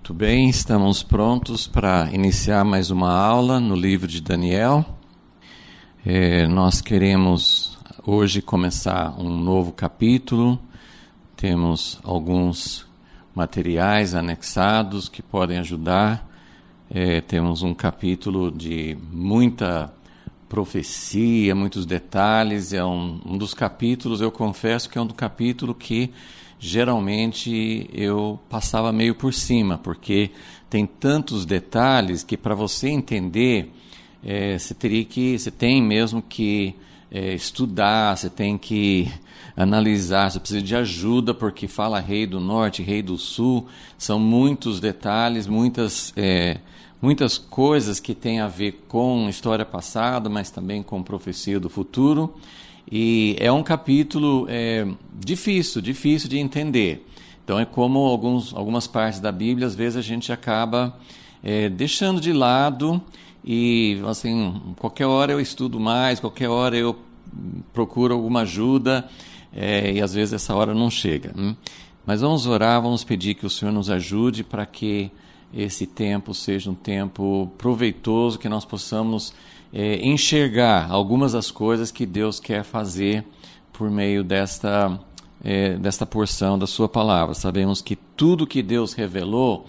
Muito bem, estamos prontos para iniciar mais uma aula no livro de Daniel. Nós queremos hoje começar um novo capítulo. Temos alguns materiais anexados que podem ajudar. Temos um capítulo de muita profecia, muitos detalhes. É um dos capítulos, eu confesso que é um capítulo que geralmente eu passava meio por cima, porque tem tantos detalhes que para você entender, você tem mesmo que estudar, você tem que analisar, você precisa de ajuda, porque fala rei do norte, rei do sul, são muitos detalhes, muitas coisas que têm a ver com história passada, mas também com profecia do futuro. E é um capítulo difícil de entender. Então é como algumas partes da Bíblia, às vezes a gente acaba deixando de lado e assim, qualquer hora eu estudo mais, qualquer hora eu procuro alguma ajuda e às vezes essa hora não chega. Mas vamos orar, vamos pedir que o Senhor nos ajude para que esse tempo seja um tempo proveitoso, que nós possamos enxergar algumas das coisas que Deus quer fazer por meio desta porção da sua palavra. Sabemos que tudo que Deus revelou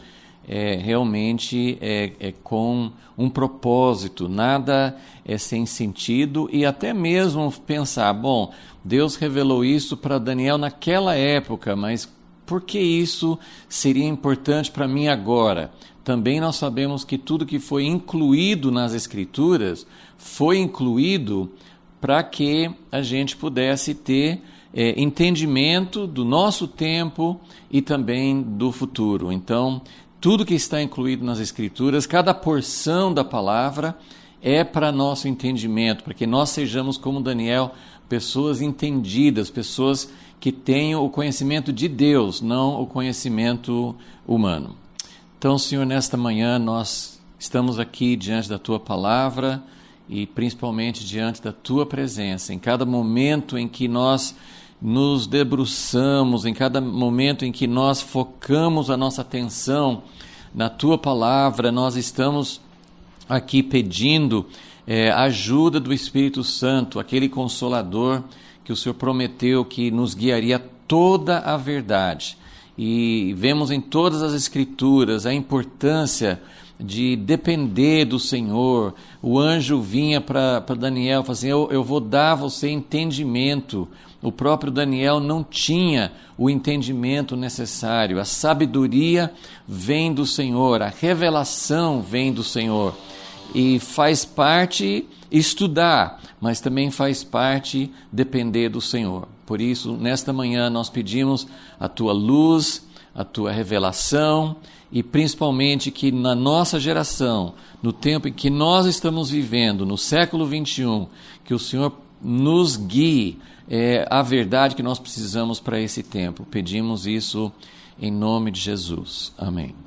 realmente é com um propósito, nada é sem sentido, e até mesmo pensar, bom, Deus revelou isso para Daniel naquela época, mas por que isso seria importante para mim agora? Também nós sabemos que tudo que foi incluído nas Escrituras foi incluído para que a gente pudesse ter entendimento do nosso tempo e também do futuro. Então, tudo que está incluído nas Escrituras, cada porção da palavra é para nosso entendimento, para que nós sejamos como Daniel, pessoas entendidas, pessoas que tenham o conhecimento de Deus, não o conhecimento humano. Então, Senhor, nesta manhã nós estamos aqui diante da Tua palavra e principalmente diante da Tua presença. Em cada momento em que nós nos debruçamos, em cada momento em que nós focamos a nossa atenção na Tua palavra, nós estamos aqui pedindo a ajuda do Espírito Santo, aquele Consolador que o Senhor prometeu que nos guiaria toda a verdade. E vemos em todas as Escrituras a importância de depender do Senhor. O anjo vinha para Daniel e falou assim, eu vou dar a você entendimento. O próprio Daniel não tinha o entendimento necessário. A sabedoria vem do Senhor, a revelação vem do Senhor. E faz parte estudar, mas também faz parte depender do Senhor. Por isso, nesta manhã, nós pedimos a Tua luz, a Tua revelação e principalmente que na nossa geração, no tempo em que nós estamos vivendo, no século 21, que o Senhor nos guie a verdade que nós precisamos para esse tempo. Pedimos isso em nome de Jesus. Amém.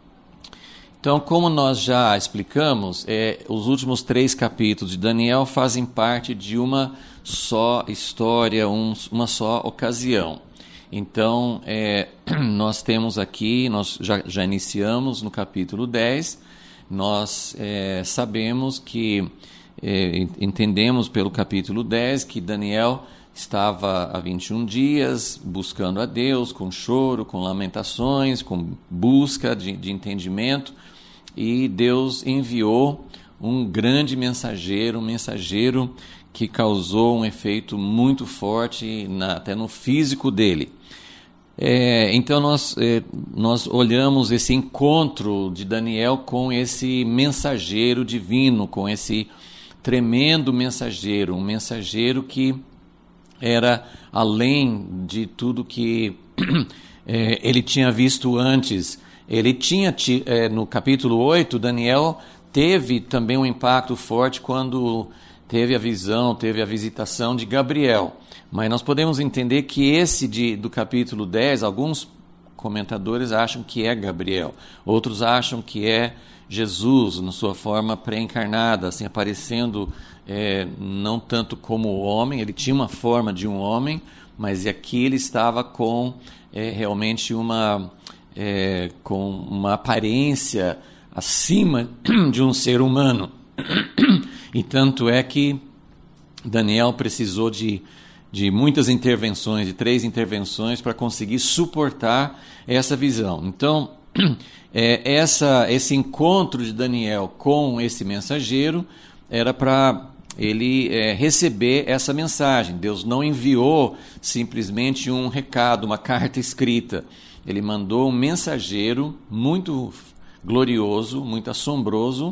Então, como nós já explicamos, os últimos 3 capítulos de Daniel fazem parte de uma só história, uma só ocasião. Então, nós temos aqui, nós já iniciamos no capítulo 10, nós sabemos que, entendemos pelo capítulo 10 que Daniel estava há 21 dias buscando a Deus, com choro, com lamentações, com busca de entendimento, e Deus enviou um grande mensageiro, um mensageiro que causou um efeito muito forte até no físico dele. Então nós olhamos esse encontro de Daniel com esse mensageiro divino, com esse tremendo mensageiro, um mensageiro que era além de tudo que ele tinha visto antes. Ele tinha, no capítulo 8, Daniel teve também um impacto forte quando teve a visão, teve a visitação de Gabriel. Mas nós podemos entender que esse do capítulo 10, alguns comentadores acham que é Gabriel, outros acham que é Jesus, na sua forma pré-encarnada, assim, aparecendo não tanto como homem, ele tinha uma forma de um homem, mas aqui ele estava com realmente uma com uma aparência acima de um ser humano. E tanto é que Daniel precisou de muitas intervenções, de 3 intervenções, para conseguir suportar essa visão. Então, esse encontro de Daniel com esse mensageiro era para ele receber essa mensagem. Deus não enviou simplesmente um recado, uma carta escrita. Ele mandou um mensageiro muito glorioso, muito assombroso,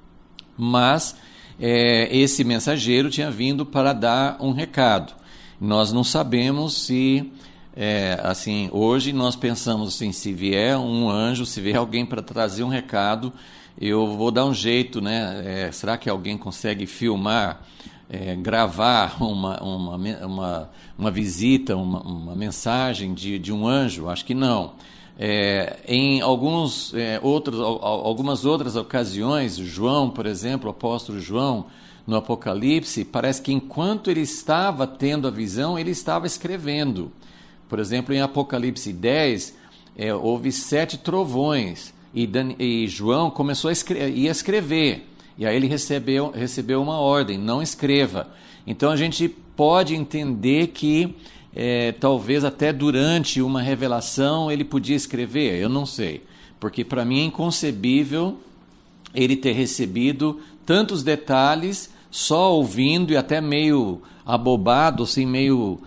mas esse mensageiro tinha vindo para dar um recado. Nós não sabemos se, assim, hoje nós pensamos assim, se vier um anjo, se vier alguém para trazer um recado, eu vou dar um jeito, né? Será que alguém consegue filmar, gravar uma visita, uma mensagem de um anjo? Acho que não. Em algumas outras ocasiões, João, por exemplo, o apóstolo João, no Apocalipse, parece que enquanto ele estava tendo a visão, ele estava escrevendo. Por exemplo, em Apocalipse 10, houve 7 trovões, e João começou a escrever, e aí ele recebeu uma ordem: não escreva. Então a gente pode entender que talvez até durante uma revelação ele podia escrever, eu não sei, porque para mim é inconcebível ele ter recebido tantos detalhes só ouvindo e até meio abobado, assim, meio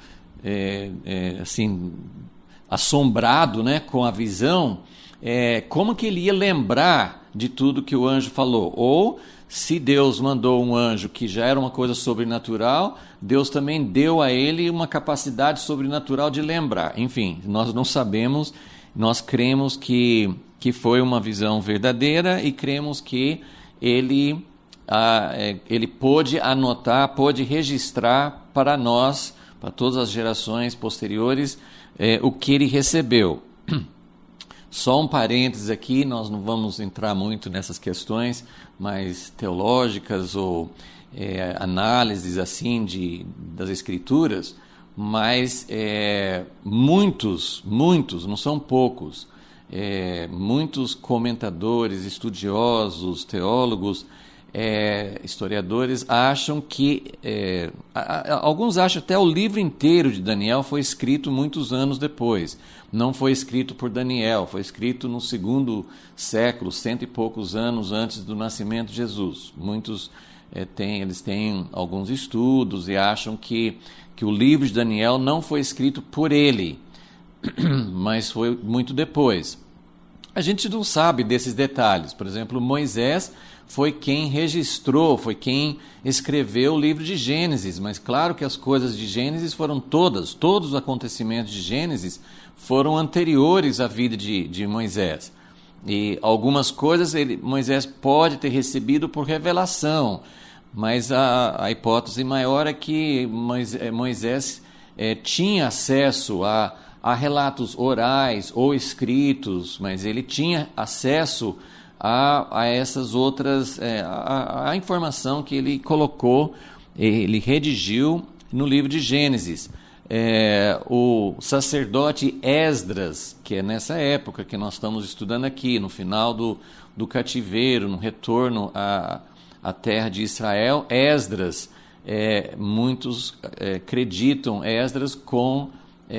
assim, assombrado, né, com a visão. Como que ele ia lembrar de tudo que o anjo falou? Ou, se Deus mandou um anjo que já era uma coisa sobrenatural, Deus também deu a ele uma capacidade sobrenatural de lembrar. Enfim, nós não sabemos, nós cremos que foi uma visão verdadeira e cremos que ele pôde anotar, pôde registrar para nós, para todas as gerações posteriores, o que ele recebeu. Só um parênteses aqui, nós não vamos entrar muito nessas questões mais teológicas ou análises assim das Escrituras, mas muitos, não são poucos, muitos comentadores, estudiosos, teólogos, historiadores acham que, alguns acham até o livro inteiro de Daniel foi escrito muitos anos depois. Não foi escrito por Daniel, foi escrito no 2º século, 100 e poucos anos antes do nascimento de Jesus. Muitos eles têm alguns estudos e acham que o livro de Daniel não foi escrito por ele, mas foi muito depois. A gente não sabe desses detalhes. Por exemplo, Moisés foi quem registrou, foi quem escreveu o livro de Gênesis, mas claro que as coisas de Gênesis foram todos os acontecimentos de Gênesis foram anteriores à vida de Moisés. E algumas coisas Moisés pode ter recebido por revelação, mas a hipótese maior é que Moisés tinha acesso a relatos orais ou escritos, mas ele tinha acesso a essas outras, a informação que ele colocou, ele redigiu no livro de Gênesis. O sacerdote Esdras, que é nessa época que nós estamos estudando aqui, no final do cativeiro, no retorno à terra de Israel, Esdras, muitos acreditam Esdras com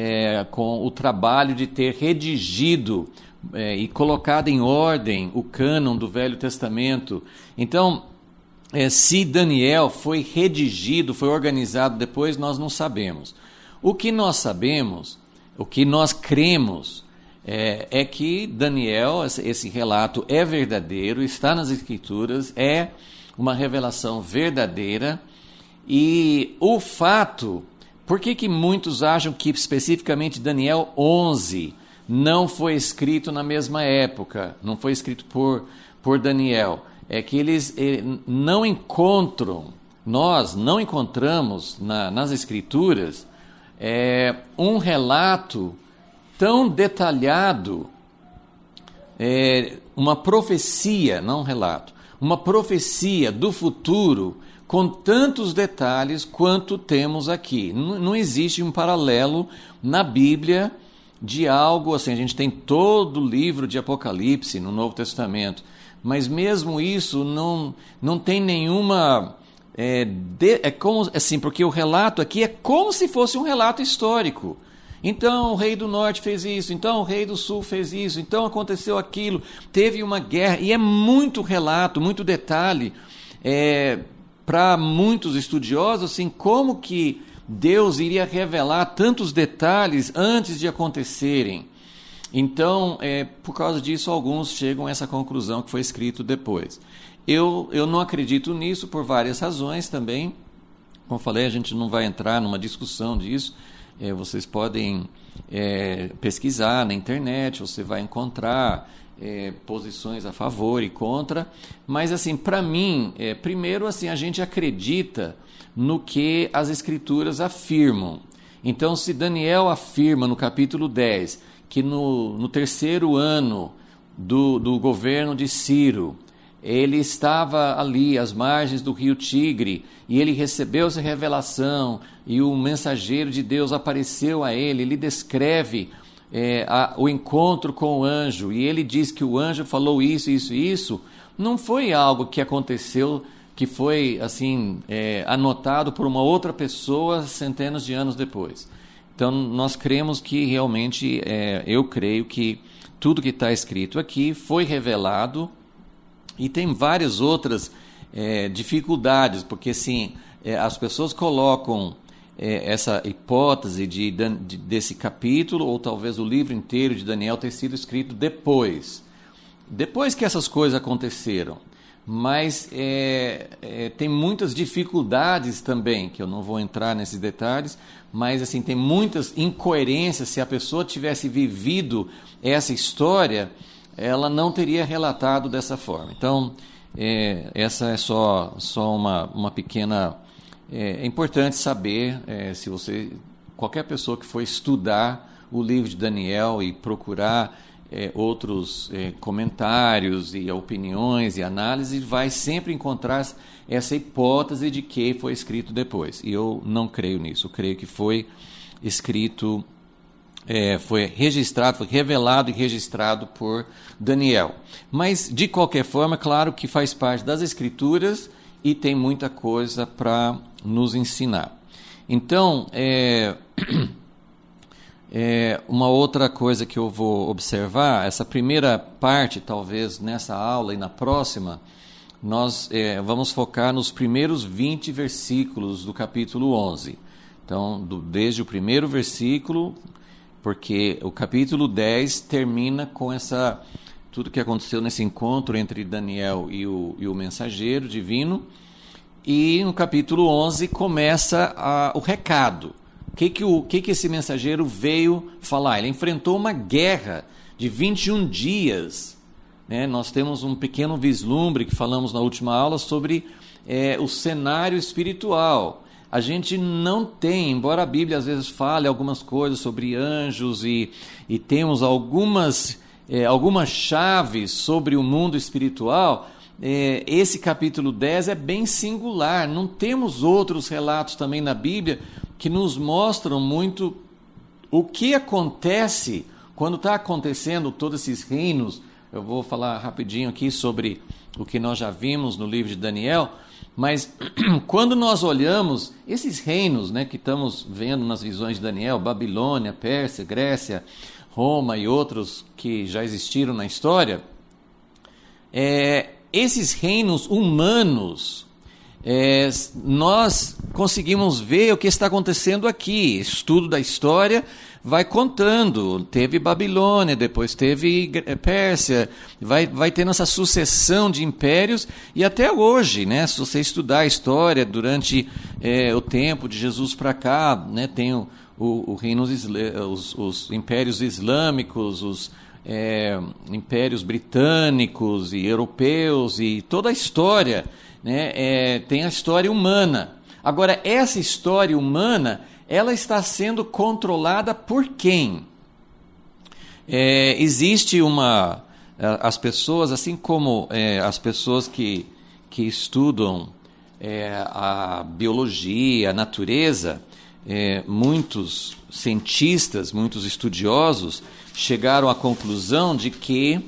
o trabalho de ter redigido e colocado em ordem o cânon do Velho Testamento. Então, se Daniel foi redigido, foi organizado depois, nós não sabemos. O que nós sabemos, o que nós cremos, é que Daniel, esse relato é verdadeiro, está nas Escrituras, é uma revelação verdadeira. E o fato, por que muitos acham que especificamente Daniel 11 não foi escrito na mesma época, não foi escrito por Daniel? É que eles não encontram, nós não encontramos nas Escrituras um relato tão detalhado, uma profecia, não um relato, uma profecia do futuro com tantos detalhes quanto temos aqui. Não existe um paralelo na Bíblia de algo, assim, a gente tem todo o livro de Apocalipse no Novo Testamento, mas mesmo isso não tem nenhuma... É como assim, porque o relato aqui é como se fosse um relato histórico. Então o rei do norte fez isso, então o rei do sul fez isso, então aconteceu aquilo, teve uma guerra, e é muito relato, muito detalhe, para muitos estudiosos, assim, como que Deus iria revelar tantos detalhes antes de acontecerem. Então, por causa disso, alguns chegam a essa conclusão que foi escrito depois. Eu não acredito nisso por várias razões também. Como falei, a gente não vai entrar numa discussão disso. Vocês podem pesquisar na internet, você vai encontrar posições a favor e contra. Mas, assim, para mim, primeiro, assim, a gente acredita no que as Escrituras afirmam. Então, se Daniel afirma no capítulo 10 que no terceiro ano do governo de Ciro, ele estava ali às margens do rio Tigre e ele recebeu essa revelação e o mensageiro de Deus apareceu a ele, ele descreve o encontro com o anjo e ele diz que o anjo falou isso, isso e isso, não foi algo que aconteceu, que foi assim anotado por uma outra pessoa centenas de anos depois. Então nós cremos que realmente, eu creio que tudo que está escrito aqui foi revelado. E tem várias outras dificuldades, porque assim, as pessoas colocam essa hipótese desse capítulo, ou talvez o livro inteiro de Daniel ter sido escrito depois que essas coisas aconteceram. Mas tem muitas dificuldades também, que eu não vou entrar nesses detalhes, mas assim, tem muitas incoerências. Se a pessoa tivesse vivido essa história, ela não teria relatado dessa forma. Então, essa é só uma pequena... É importante saber, se qualquer pessoa que for estudar o livro de Daniel e procurar outros comentários e opiniões e análises, vai sempre encontrar essa hipótese de que foi escrito depois. E eu não creio nisso. Eu creio que foi escrito... foi registrado, foi revelado e registrado por Daniel. Mas, de qualquer forma, claro que faz parte das Escrituras e tem muita coisa para nos ensinar. Então, uma outra coisa que eu vou observar, essa primeira parte, talvez nessa aula e na próxima, nós vamos focar nos primeiros 20 versículos do capítulo 11. Então, desde o primeiro versículo... porque o capítulo 10 termina com tudo que aconteceu nesse encontro entre Daniel e o mensageiro divino, e no capítulo 11 começa o recado. O que esse mensageiro veio falar? Ele enfrentou uma guerra de 21 dias. Né? Nós temos um pequeno vislumbre que falamos na última aula sobre o cenário espiritual. A gente não tem, embora a Bíblia às vezes fale algumas coisas sobre anjos e temos algumas chaves sobre o mundo espiritual, esse capítulo 10 é bem singular. Não temos outros relatos também na Bíblia que nos mostram muito o que acontece quando está acontecendo todos esses reinos. Eu vou falar rapidinho aqui sobre o que nós já vimos no livro de Daniel. Mas quando nós olhamos esses reinos, né, que estamos vendo nas visões de Daniel, Babilônia, Pérsia, Grécia, Roma e outros que já existiram na história, esses reinos humanos, nós conseguimos ver o que está acontecendo aqui. Estudo da história vai contando, teve Babilônia, depois teve Pérsia, vai tendo essa sucessão de impérios, e até hoje, né, se você estudar a história durante o tempo de Jesus para cá, né, tem os impérios islâmicos, os impérios britânicos e europeus, e toda a história, né, tem a história humana. Agora, essa história humana, ela está sendo controlada por quem? Existe as pessoas, assim como as pessoas que estudam a biologia, a natureza, muitos cientistas, muitos estudiosos chegaram à conclusão de que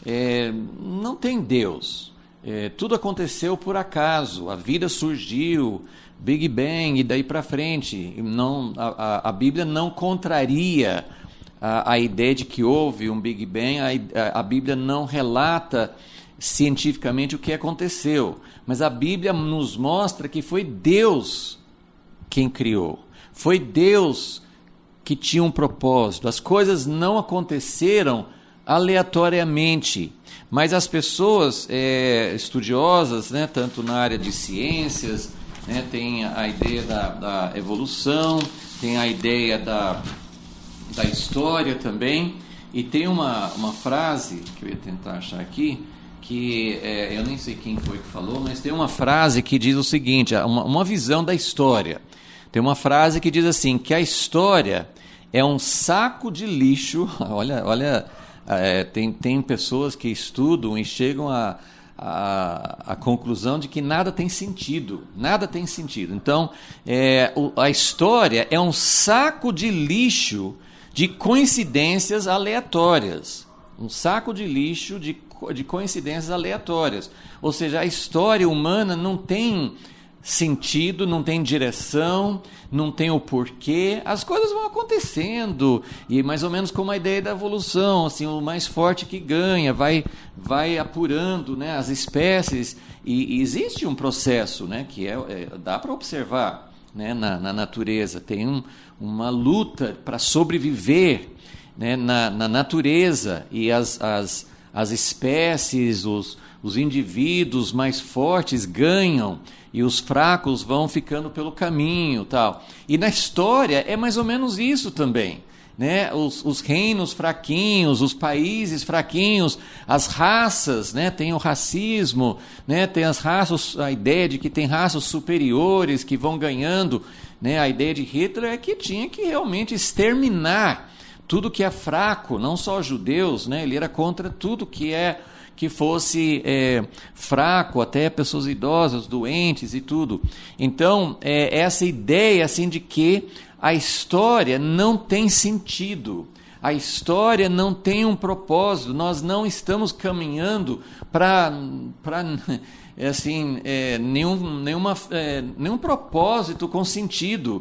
não tem Deus. Tudo aconteceu por acaso, a vida surgiu, Big Bang e daí para frente. Não, a Bíblia não contraria a ideia de que houve um Big Bang, a Bíblia não relata cientificamente o que aconteceu, mas a Bíblia nos mostra que foi Deus quem criou, foi Deus que tinha um propósito. As coisas não aconteceram aleatoriamente, mas as pessoas estudiosas, né, tanto na área de ciências, né, tem a ideia da evolução, tem a ideia da história também, e tem uma frase que eu ia tentar achar aqui, que eu nem sei quem foi que falou, mas tem uma frase que diz o seguinte, uma visão da história. Tem uma frase que diz assim, que a história é um saco de lixo. Olha, tem pessoas que estudam e chegam à conclusão de que nada tem sentido. Nada tem sentido. Então, a história é um saco de lixo de coincidências aleatórias. Um saco de lixo de coincidências aleatórias. Ou seja, a história humana não tem sentido, não tem direção, não tem o porquê, as coisas vão acontecendo, e mais ou menos como a ideia da evolução, assim, o mais forte que ganha, vai apurando, né, as espécies, e existe um processo, né, que dá para observar, né, na natureza, tem uma luta para sobreviver, né, na natureza, e as espécies, os indivíduos mais fortes ganham, e os fracos vão ficando pelo caminho, tal. E na história é mais ou menos isso também, né? Os reinos fraquinhos, os países fraquinhos, as raças, né? Tem o racismo, né? Tem as raças, a ideia de que tem raças superiores que vão ganhando, né? A ideia de Hitler é que tinha que realmente exterminar tudo que é fraco, não só judeus, né? Ele era contra tudo que fosse fraco, até pessoas idosas, doentes e tudo. Então, essa ideia assim, de que a história não tem sentido, a história não tem um propósito, nós não estamos caminhando para assim, nenhum propósito com sentido.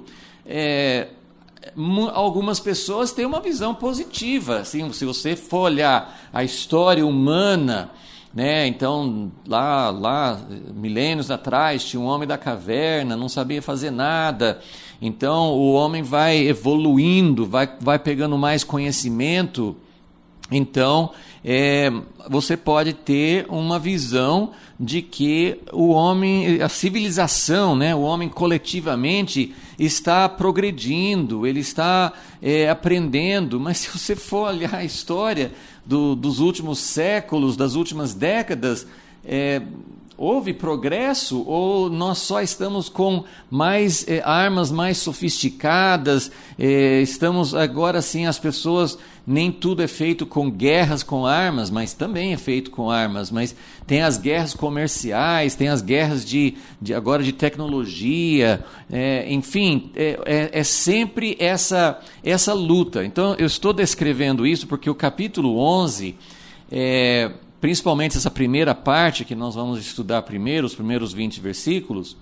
Algumas pessoas têm uma visão positiva, assim, se você for olhar a história humana, né, então lá milênios atrás tinha um homem da caverna, não sabia fazer nada, então o homem vai evoluindo, vai pegando mais conhecimento, então você pode ter uma visão de que o homem, a civilização, né, o homem coletivamente está progredindo, ele está aprendendo, mas se você for olhar a história dos últimos séculos, das últimas décadas, houve progresso ou nós só estamos com mais armas mais sofisticadas, estamos agora sim, as pessoas, nem tudo é feito com guerras com armas, mas também é feito com armas, mas tem as guerras comerciais, tem as guerras agora de tecnologia, enfim, é sempre essa luta. Então eu estou descrevendo isso porque o capítulo 11, principalmente essa primeira parte que nós vamos estudar primeiro, os primeiros 20 versículos,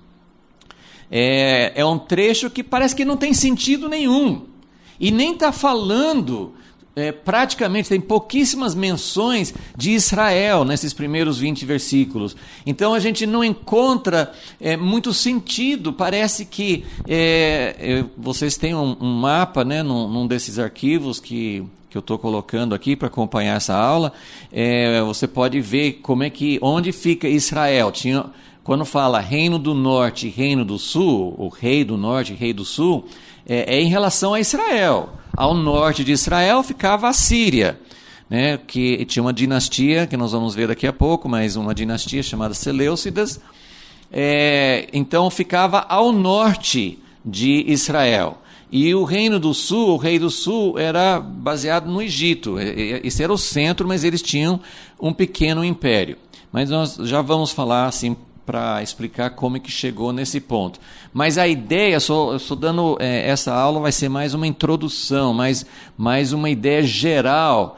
é um trecho que parece que não tem sentido nenhum, e nem está falando, praticamente tem pouquíssimas menções de Israel nesses primeiros 20 versículos, então a gente não encontra muito sentido. Parece que vocês têm um mapa, né, num desses arquivos que eu estou colocando aqui para acompanhar essa aula, você pode ver onde fica Israel. Quando fala reino do norte e reino do sul, o rei do norte e rei do sul, em relação a Israel. Ao norte de Israel ficava a Síria, né, que tinha uma dinastia, que nós vamos ver daqui a pouco, mas uma dinastia chamada Seleucidas, então ficava ao norte de Israel. E o reino do sul, o rei do sul, era baseado no Egito. Esse era o centro, mas eles tinham um pequeno império. Mas nós já vamos falar assim para explicar como é que chegou nesse ponto. Mas a ideia, eu estou dando, essa aula vai ser mais uma introdução, mais uma ideia geral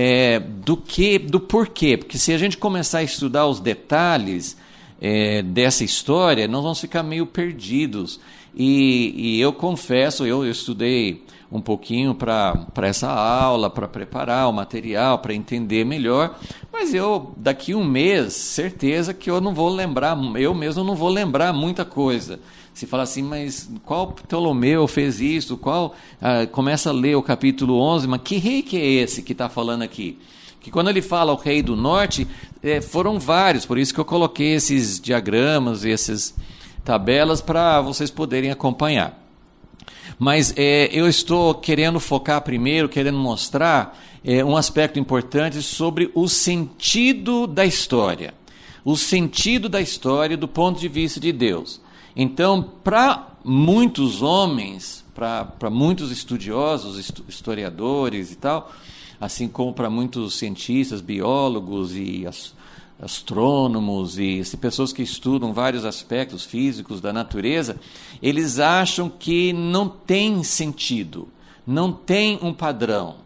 do porquê. Porque se a gente começar a estudar os detalhes dessa história, nós vamos ficar meio perdidos. E eu confesso, eu estudei um pouquinho para essa aula, para preparar o material, para entender melhor, mas daqui um mês, certeza que eu mesmo não vou lembrar muita coisa. Se fala assim, mas qual Ptolomeu fez isso? Começa a ler o capítulo 11, mas que rei que é esse que está falando aqui? Que quando ele fala o rei do norte, foram vários, por isso que eu coloquei esses diagramas e essas tabelas para vocês poderem acompanhar. Mas eu estou querendo focar primeiro, querendo mostrar um aspecto importante sobre o sentido da história. O sentido da história do ponto de vista de Deus. Então, para muitos homens, para muitos estudiosos, historiadores e tal, assim como para muitos cientistas, biólogos e astrônomos e pessoas que estudam vários aspectos físicos da natureza, eles acham que não tem sentido, não tem um padrão.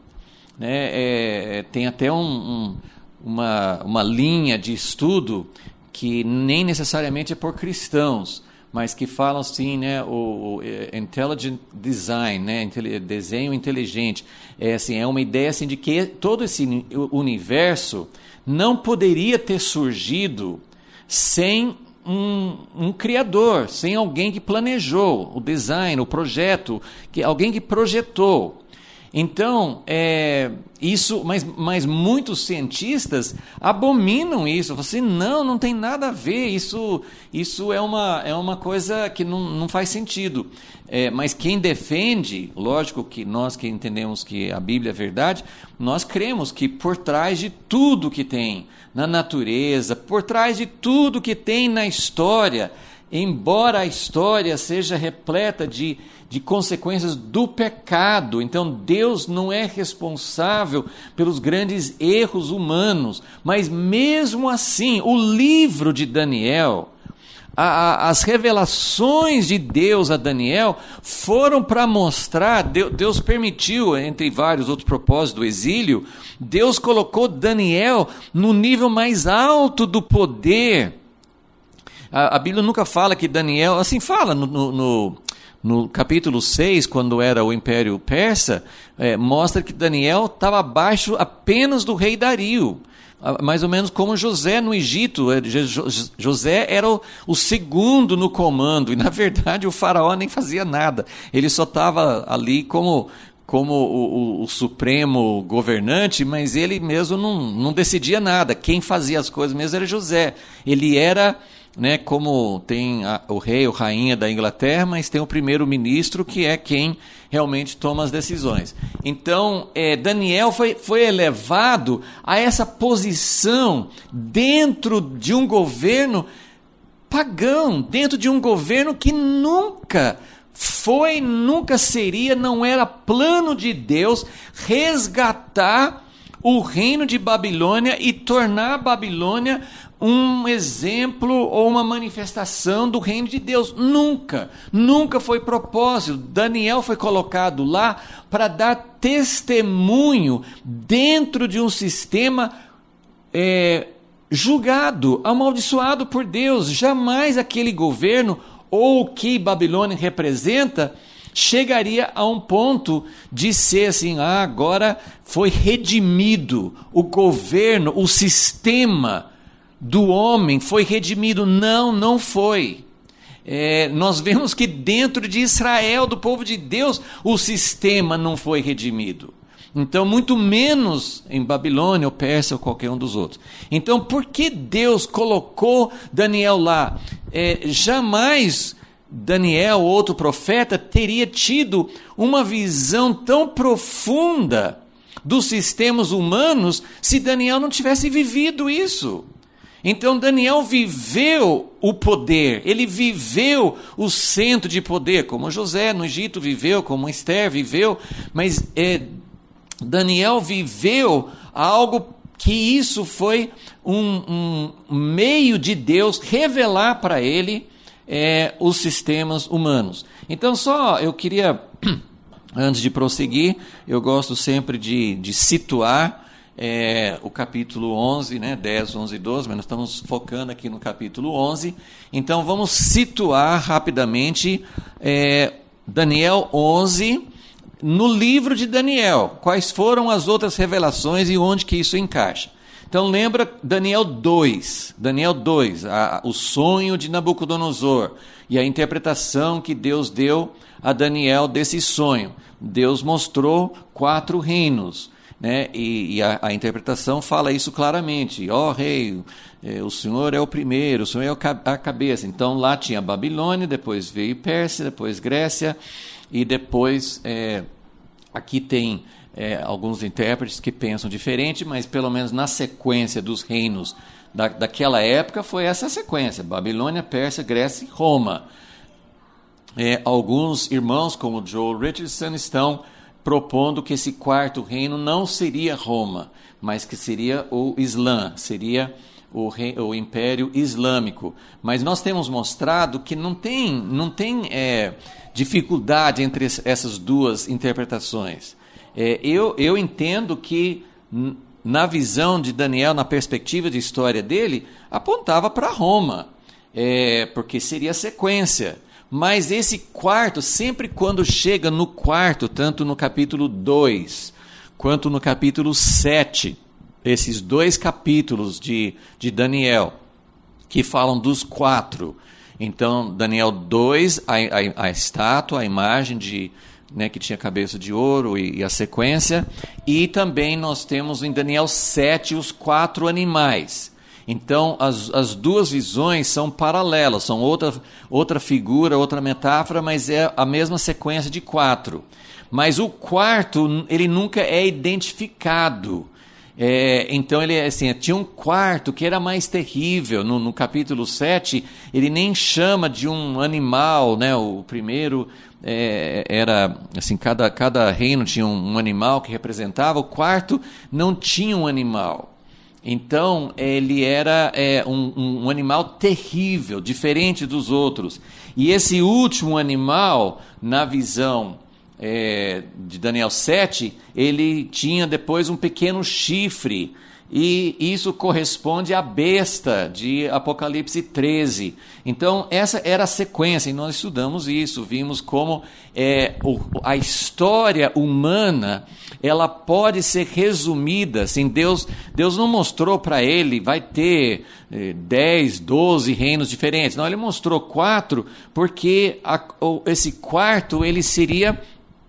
Tem até uma linha de estudo que nem necessariamente é por cristãos, mas que falam assim, o intelligent design, desenho inteligente. É uma ideia assim, de que todo esse universo não poderia ter surgido sem um criador, sem alguém que planejou o design, o projeto, alguém que projetou. Então, mas muitos cientistas abominam isso. Falam assim, não tem nada a ver, isso é uma coisa que não faz sentido. Mas quem defende, lógico que nós que entendemos que a Bíblia é verdade, nós cremos que por trás de tudo que tem na natureza, por trás de tudo que tem na história, embora a história seja repleta de consequências do pecado, então Deus não é responsável pelos grandes erros humanos, mas mesmo assim, o livro de Daniel, as revelações de Deus a Daniel foram para mostrar, Deus permitiu, entre vários outros propósitos do exílio, Deus colocou Daniel no nível mais alto do poder. A Bíblia nunca fala que Daniel, assim fala no capítulo 6, quando era o Império Persa, mostra que Daniel estava abaixo apenas do rei Dario, mais ou menos como José no Egito. José era o segundo no comando, e na verdade o faraó nem fazia nada, ele só estava ali como o supremo governante, mas ele mesmo não decidia nada. Quem fazia as coisas mesmo era José. Ele era, como tem o rei ou rainha da Inglaterra, mas tem o primeiro-ministro, que é quem realmente toma as decisões. Então, Daniel foi elevado a essa posição dentro de um governo pagão, dentro de um governo que nunca seria, não era plano de Deus resgatar o reino de Babilônia e tornar a Babilônia um exemplo ou uma manifestação do reino de Deus. Nunca foi propósito. Daniel foi colocado lá para dar testemunho dentro de um sistema julgado, amaldiçoado por Deus. Jamais aquele governo ou o que Babilônia representa chegaria a um ponto de ser assim, agora foi redimido o governo, o sistema do homem foi redimido. Não foi. Nós vemos que dentro de Israel, do povo de Deus, o sistema não foi redimido. Então, muito menos em Babilônia, ou Pérsia, ou qualquer um dos outros. Então, por que Deus colocou Daniel lá? Jamais Daniel, outro profeta, teria tido uma visão tão profunda dos sistemas humanos se Daniel não tivesse vivido isso. Então Daniel viveu o poder, ele viveu o centro de poder, como José no Egito viveu, como Esther viveu, mas Daniel viveu algo que isso foi um meio de Deus revelar para ele os sistemas humanos. Então, eu queria, antes de prosseguir, eu gosto sempre de situar o capítulo 11, né, 10, 11 e 12, mas nós estamos focando aqui no capítulo 11. Então, vamos situar rapidamente Daniel 11 no livro de Daniel. Quais foram as outras revelações e onde que isso encaixa? Então, lembra Daniel 2, o sonho de Nabucodonosor e a interpretação que Deus deu a Daniel desse sonho. Deus mostrou 4 reinos. Né? E a interpretação fala isso claramente. Ó rei, o Senhor é o primeiro, o Senhor é a cabeça. Então lá tinha a Babilônia, depois veio Pérsia, depois Grécia, e depois aqui tem alguns intérpretes que pensam diferente, mas pelo menos na sequência dos reinos daquela época foi essa sequência: Babilônia, Pérsia, Grécia e Roma. Alguns irmãos, como Joel Richardson, estão propondo que esse 4º reino não seria Roma, mas que seria o Islã, seria o Império Islâmico. Mas nós temos mostrado que não tem dificuldade entre essas duas interpretações. Eu entendo que, na visão de Daniel, na perspectiva de história dele, apontava para Roma, porque seria a sequência. Mas esse 4º, sempre quando chega no 4º, tanto no capítulo 2, quanto no capítulo 7, esses 2 capítulos de Daniel, que falam dos 4. Então, Daniel 2, a estátua, a imagem que tinha cabeça de ouro e a sequência. E também nós temos em Daniel 7 os 4 animais. Então, as duas visões são paralelas, são outra figura, outra metáfora, mas é a mesma sequência de 4. Mas o 4º, ele nunca é identificado. Então, tinha um 4º que era mais terrível. No capítulo 7, ele nem chama de um animal, né? O primeiro era, assim, cada reino tinha um animal que representava, o 4º não tinha um animal. Então, ele era um animal terrível, diferente dos outros. E esse último animal, na visão de Daniel 7, ele tinha depois um pequeno chifre. E isso corresponde à besta de Apocalipse 13. Então, essa era a sequência, e nós estudamos isso, vimos como a história humana, ela pode ser resumida, assim, Deus não mostrou para ele, vai ter 10, 12 reinos diferentes, não, ele mostrou 4, porque esse 4º, ele seria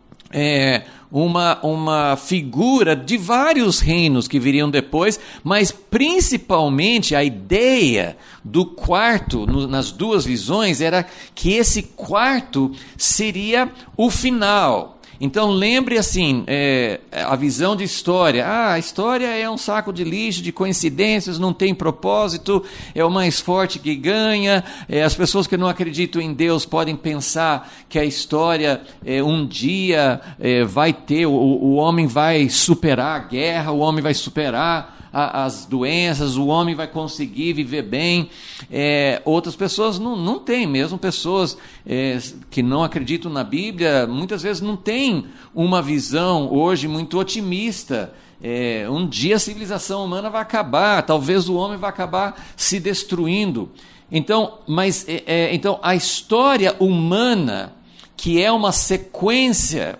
uma figura de vários reinos que viriam depois, mas principalmente a ideia do 4º, nas duas visões, era que esse 4º seria o final. Então, lembre assim, a visão de história. A história é um saco de lixo, de coincidências, não tem propósito, é o mais forte que ganha. As pessoas que não acreditam em Deus podem pensar que a história um dia vai ter, o homem vai superar a guerra, o homem vai superar as doenças, o homem vai conseguir viver bem. Outras pessoas não têm, mesmo pessoas que não acreditam na Bíblia, muitas vezes não têm uma visão hoje muito otimista. Um dia a civilização humana vai acabar, talvez o homem vai acabar se destruindo. Então, então a história humana, que é uma sequência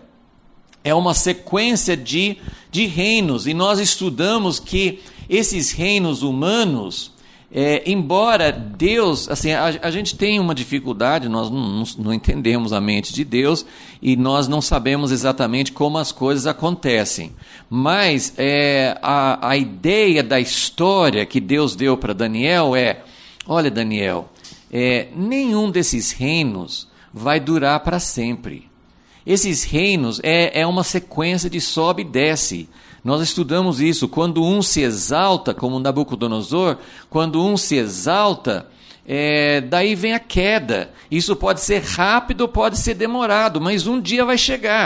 de reinos, e nós estudamos que esses reinos humanos, embora Deus, assim, a gente tem uma dificuldade, nós não entendemos a mente de Deus, e nós não sabemos exatamente como as coisas acontecem, mas a ideia da história que Deus deu para Daniel olha, Daniel, nenhum desses reinos vai durar para sempre. Esses reinos é uma sequência de sobe e desce. Nós estudamos isso. Quando um se exalta, como Nabucodonosor, quando um se exalta, daí vem a queda. Isso pode ser rápido ou pode ser demorado, mas um dia vai chegar.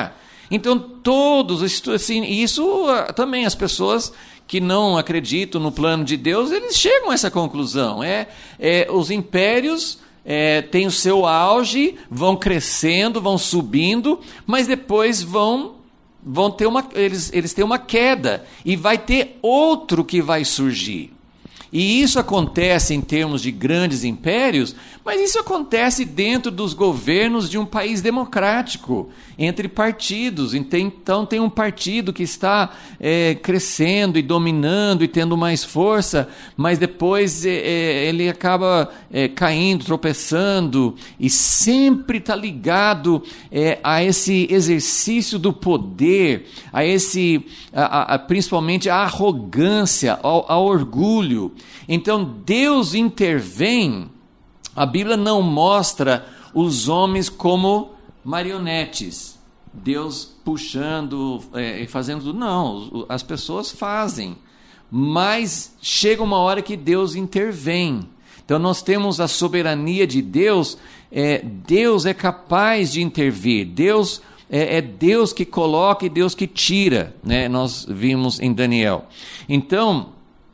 Então todos, assim, isso também as pessoas que não acreditam no plano de Deus, eles chegam a essa conclusão. Os impérios têm o seu auge, vão crescendo, vão subindo, mas depois vão ter eles têm uma queda, e vai ter outro que vai surgir. E isso acontece em termos de grandes impérios, mas isso acontece dentro dos governos de um país democrático, entre partidos. Então tem um partido que está crescendo e dominando e tendo mais força, mas depois ele acaba caindo, tropeçando, e sempre está ligado a esse exercício do poder, principalmente a arrogância, ao orgulho. Então Deus intervém. A Bíblia não mostra os homens como marionetes, Deus puxando e fazendo tudo. Não, as pessoas fazem, mas chega uma hora que Deus intervém. Então nós temos a soberania de Deus. Deus é capaz de intervir. Deus é Deus que coloca e Deus que tira, né? Nós vimos em Daniel. Então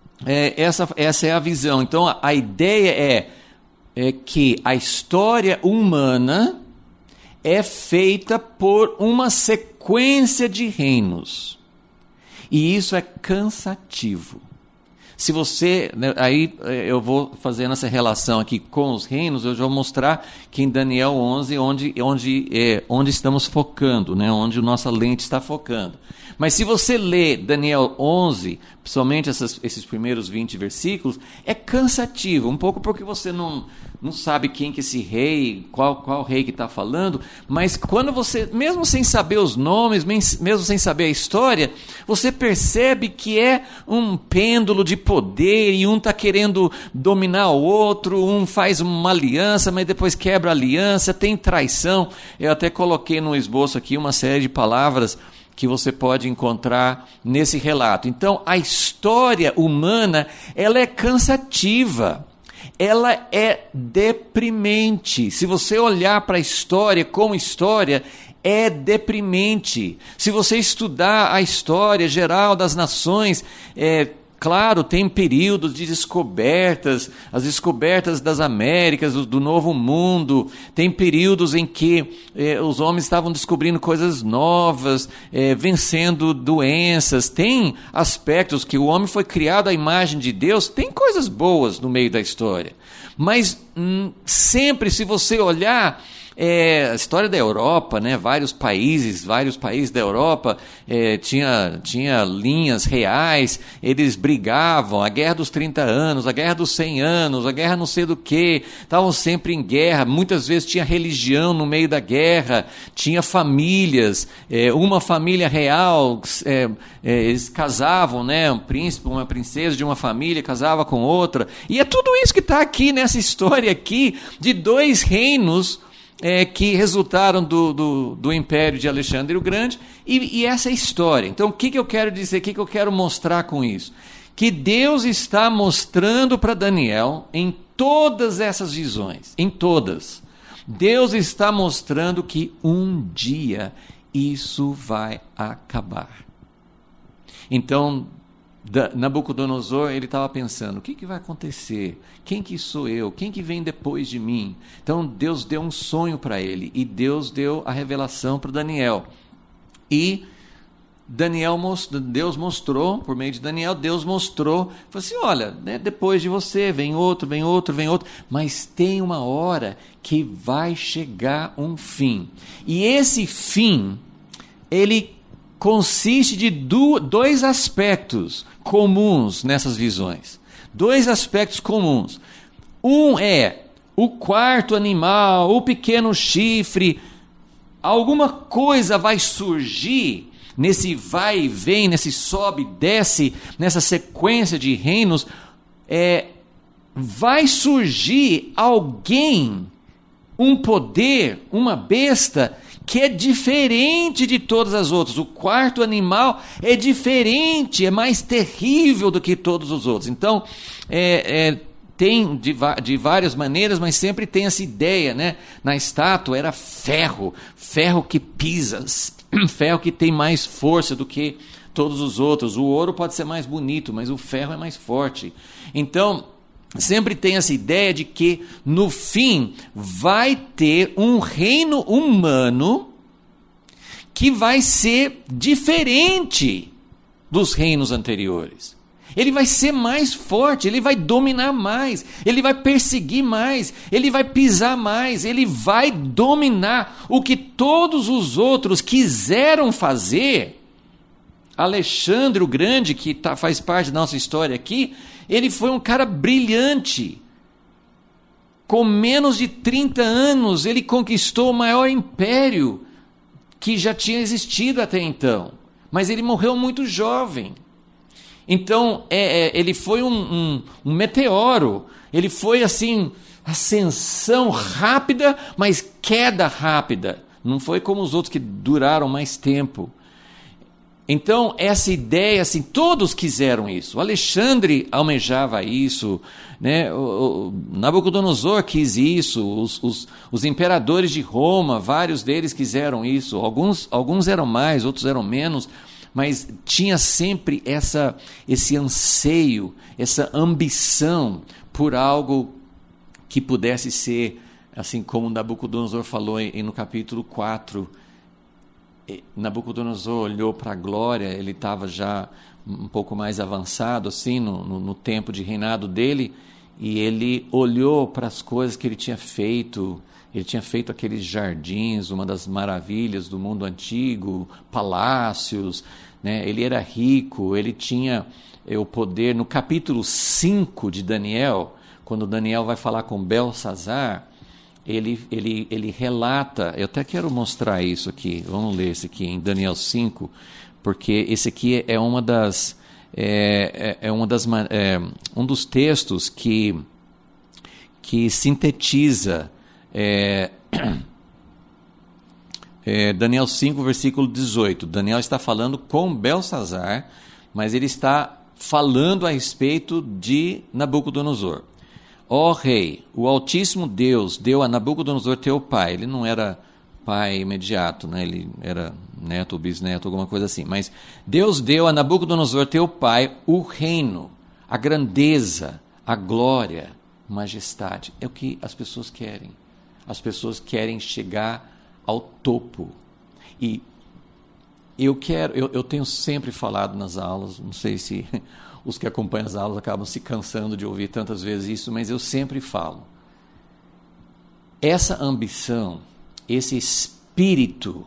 essa é a visão. Então a ideia é que a história humana é feita por uma sequência de reinos, e isso é cansativo. Se você, aí eu vou fazendo essa relação aqui com os reinos, eu já vou mostrar que em Daniel 11, onde estamos focando, né? Onde a nossa lente está focando. Mas se você lê Daniel 11, principalmente esses primeiros 20 versículos, é cansativo, um pouco porque você não sabe quem que esse rei, qual rei que está falando, mas quando você, mesmo sem saber os nomes, mesmo sem saber a história, você percebe que é um pêndulo de poder, e um está querendo dominar o outro, um faz uma aliança, mas depois quebra a aliança, tem traição. Eu até coloquei no esboço aqui uma série de palavras que você pode encontrar nesse relato. Então, a história humana, ela é cansativa, ela é deprimente. Se você olhar para a história como história, é deprimente. Se você estudar a história geral das nações, claro, tem períodos de descobertas, as descobertas das Américas, do Novo Mundo, tem períodos em que os homens estavam descobrindo coisas novas, vencendo doenças, tem aspectos que o homem foi criado à imagem de Deus, tem coisas boas no meio da história, mas sempre, se você olhar, a história da Europa, né? Vários países da Europa tinha linhas reais, eles brigavam, a guerra dos 30 anos, a guerra dos 100 anos, a guerra não sei do que, estavam sempre em guerra, muitas vezes tinha religião no meio da guerra, tinha famílias, uma família real, eles casavam, né? Um príncipe, uma princesa de uma família casava com outra, e é tudo isso que está aqui nessa história aqui, de dois reinos que resultaram do Império de Alexandre o Grande, e essa é a história. Então, o que eu quero dizer, o que eu quero mostrar com isso? Que Deus está mostrando para Daniel, em todas essas visões, em todas, Deus está mostrando que um dia isso vai acabar. Então, Nabucodonosor, ele estava pensando, o que vai acontecer? Quem que sou eu? Quem que vem depois de mim? Então Deus deu um sonho para ele, e Deus deu a revelação para Daniel, e Deus mostrou, por meio de Daniel, Deus mostrou, falou assim, olha, né, depois de você vem outro, mas tem uma hora que vai chegar um fim, e esse fim, ele consiste de dois aspectos comuns nessas visões. Dois aspectos comuns. Um é o quarto animal, o pequeno chifre. Alguma coisa vai surgir nesse vai e vem, nesse sobe e desce, nessa sequência de reinos. Vai surgir alguém, um poder, uma besta, que é diferente de todas as outras. O quarto animal é diferente, é mais terrível do que todos os outros. Então, tem de várias maneiras, mas sempre tem essa ideia, né? Na estátua era ferro que pisa, ferro que tem mais força do que todos os outros. O ouro pode ser mais bonito, mas o ferro é mais forte. Então, sempre tem essa ideia de que no fim vai ter um reino humano que vai ser diferente dos reinos anteriores. Ele vai ser mais forte, ele vai dominar mais, ele vai perseguir mais, ele vai pisar mais, ele vai dominar o que todos os outros quiseram fazer. Alexandre o Grande, que faz parte da nossa história aqui, ele foi um cara brilhante. Com menos de 30 anos, ele conquistou o maior império que já tinha existido até então. Mas ele morreu muito jovem. Então, ele foi um meteoro. Ele foi assim, ascensão rápida, mas queda rápida. Não foi como os outros que duraram mais tempo. Então, essa ideia, assim, todos quiseram isso. O Alexandre almejava isso, né? O Nabucodonosor quis isso, os imperadores de Roma, vários deles quiseram isso. Alguns eram mais, outros eram menos, mas tinha sempre esse anseio, essa ambição por algo que pudesse ser, assim como Nabucodonosor falou no capítulo 4, Nabucodonosor olhou para a glória, ele estava já um pouco mais avançado assim no tempo de reinado dele, e ele olhou para as coisas que ele tinha feito aqueles jardins, uma das maravilhas do mundo antigo, palácios, né? Ele era rico, ele tinha o poder. No capítulo 5 de Daniel, quando Daniel vai falar com Belsazar, ele relata, eu até quero mostrar isso aqui, vamos ler esse aqui em Daniel 5, porque esse aqui é um dos textos que sintetiza Daniel 5, versículo 18. Daniel está falando com Belsazar, mas ele está falando a respeito de Nabucodonosor. Ó rei, o Altíssimo Deus deu a Nabucodonosor teu pai. Ele não era pai imediato, né? Ele era neto ou bisneto, alguma coisa assim. Mas Deus deu a Nabucodonosor teu pai o reino, a grandeza, a glória, a majestade. É o que as pessoas querem. As pessoas querem chegar ao topo. E eu tenho sempre falado nas aulas, não sei se os que acompanham as aulas acabam se cansando de ouvir tantas vezes isso, mas eu sempre falo. Essa ambição, esse espírito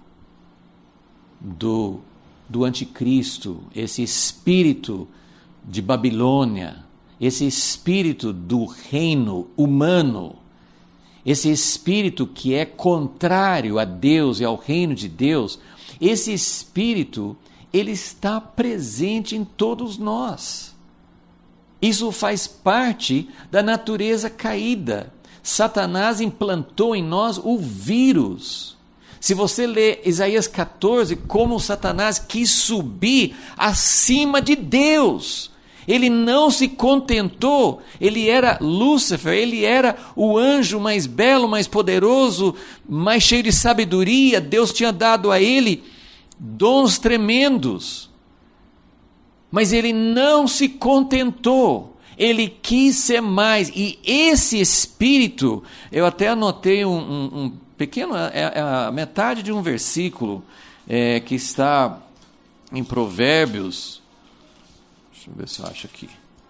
do anticristo, esse espírito de Babilônia, esse espírito do reino humano, esse espírito que é contrário a Deus e ao reino de Deus, esse espírito, ele está presente em todos nós. Isso faz parte da natureza caída. Satanás implantou em nós o vírus. Se você ler Isaías 14, como Satanás quis subir acima de Deus. Ele não se contentou, ele era Lúcifer, ele era o anjo mais belo, mais poderoso, mais cheio de sabedoria. Deus tinha dado a ele dons tremendos. Mas ele não se contentou, ele quis ser mais. E esse espírito, eu até anotei um pequeno, é a metade de um versículo que está em Provérbios. Deixa eu ver se eu acho aqui.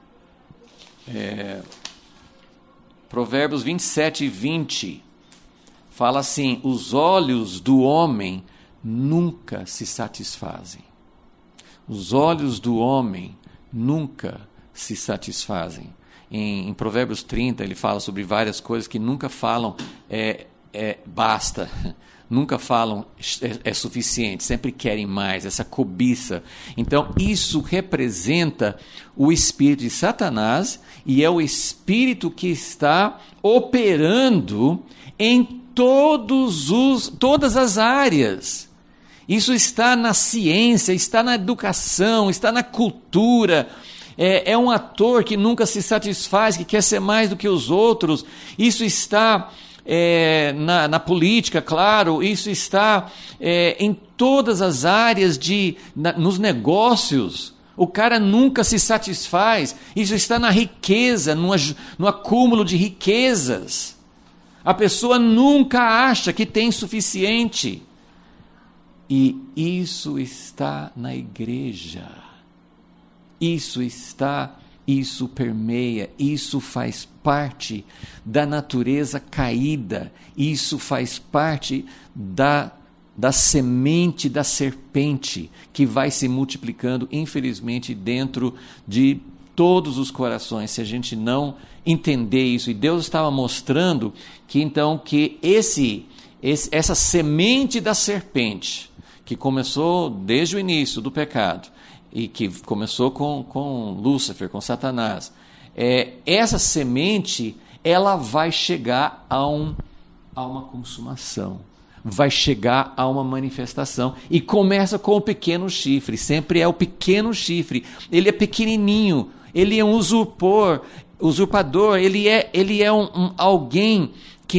Provérbios 27 e 20. Fala assim: os olhos do homem nunca se satisfazem. Os olhos do homem nunca se satisfazem. Em Provérbios 30, ele fala sobre várias coisas que nunca falam basta. Nunca falam é suficiente, sempre querem mais, essa cobiça. Então, isso representa o espírito de Satanás e é o espírito que está operando em todas as áreas. Isso está na ciência, está na educação, está na cultura, é um ator que nunca se satisfaz, que quer ser mais do que os outros. Isso está na política, claro, isso está em todas as áreas, nos negócios. O cara nunca se satisfaz. Isso está na riqueza, no acúmulo de riquezas. A pessoa nunca acha que tem suficiente. E isso está na igreja. Isso permeia, isso faz parte da natureza caída, isso faz parte da semente da serpente que vai se multiplicando, infelizmente, dentro de todos os corações, se a gente não entender isso. E Deus estava mostrando que essa semente da serpente, que começou desde o início do pecado, e que começou com Lúcifer, com Satanás, essa semente, ela vai chegar a uma consumação, vai chegar a uma manifestação, e começa com o pequeno chifre, sempre é o pequeno chifre, ele é pequenininho, ele é um usurpador, ele é alguém que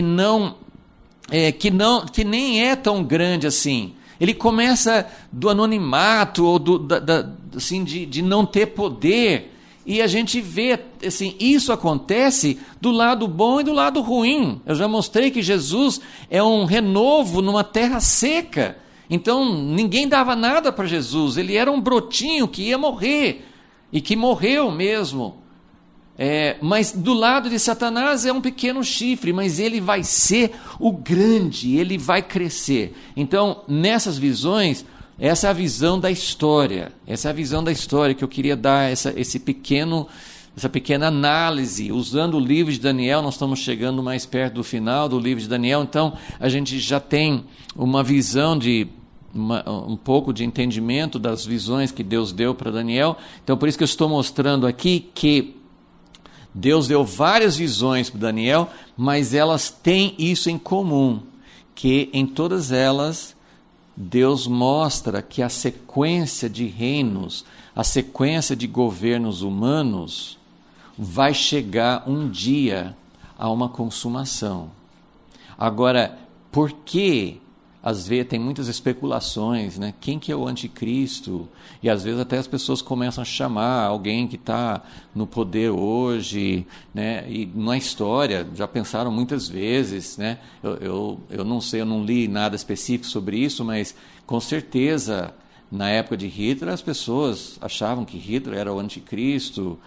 nem é tão grande assim. Ele começa do anonimato, ou assim, de não ter poder, e a gente vê, assim, isso acontece do lado bom e do lado ruim. Eu já mostrei que Jesus é um renovo numa terra seca, então ninguém dava nada para Jesus, ele era um brotinho que ia morrer, e que morreu mesmo. Mas do lado de Satanás é um pequeno chifre, mas ele vai ser o grande, ele vai crescer. Então, nessas visões, essa é a visão da história, que eu queria dar, essa pequena análise, usando o livro de Daniel. Nós estamos chegando mais perto do final do livro de Daniel, então a gente já tem uma visão um pouco de entendimento das visões que Deus deu para Daniel. Então, por isso que eu estou mostrando aqui que Deus deu várias visões para Daniel, mas elas têm isso em comum, que em todas elas Deus mostra que a sequência de reinos, a sequência de governos humanos vai chegar um dia a uma consumação. Agora, por que? Às vezes tem muitas especulações, né? Quem que é o anticristo? E às vezes até as pessoas começam a chamar alguém que está no poder hoje, né? E na história, já pensaram muitas vezes, né? Eu não sei, eu não li nada específico sobre isso, mas com certeza, na época de Hitler, as pessoas achavam que Hitler era o anticristo,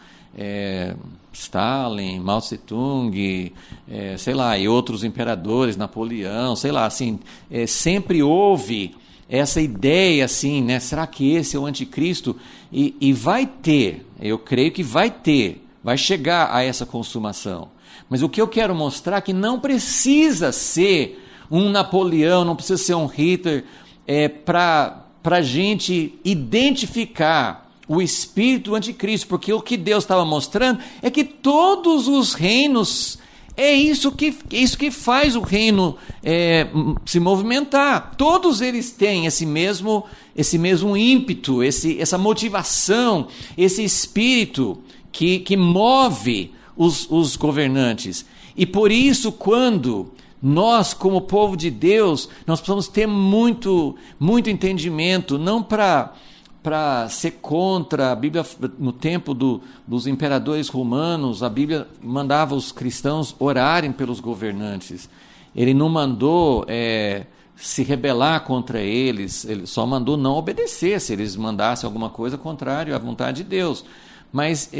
Stalin, Mao Tse-tung, sei lá, e outros imperadores, Napoleão, sei lá, assim, sempre houve essa ideia, assim, né? Será que esse é o anticristo? E vai ter, eu creio que vai chegar a essa consumação. Mas o que eu quero mostrar é que não precisa ser um Napoleão, não precisa ser um Hitler, para a gente identificar o espírito do anticristo, porque o que Deus estava mostrando é que todos os reinos, é isso que faz o reino se movimentar. Todos eles têm esse mesmo ímpeto, essa motivação, esse espírito que move os governantes. E por isso, quando nós, como povo de Deus, nós precisamos ter muito, muito entendimento, não para ser contra. A Bíblia, no tempo dos imperadores romanos, a Bíblia mandava os cristãos orarem pelos governantes. Ele não mandou se rebelar contra eles, ele só mandou não obedecer, se eles mandassem alguma coisa contrária à vontade de Deus. Mas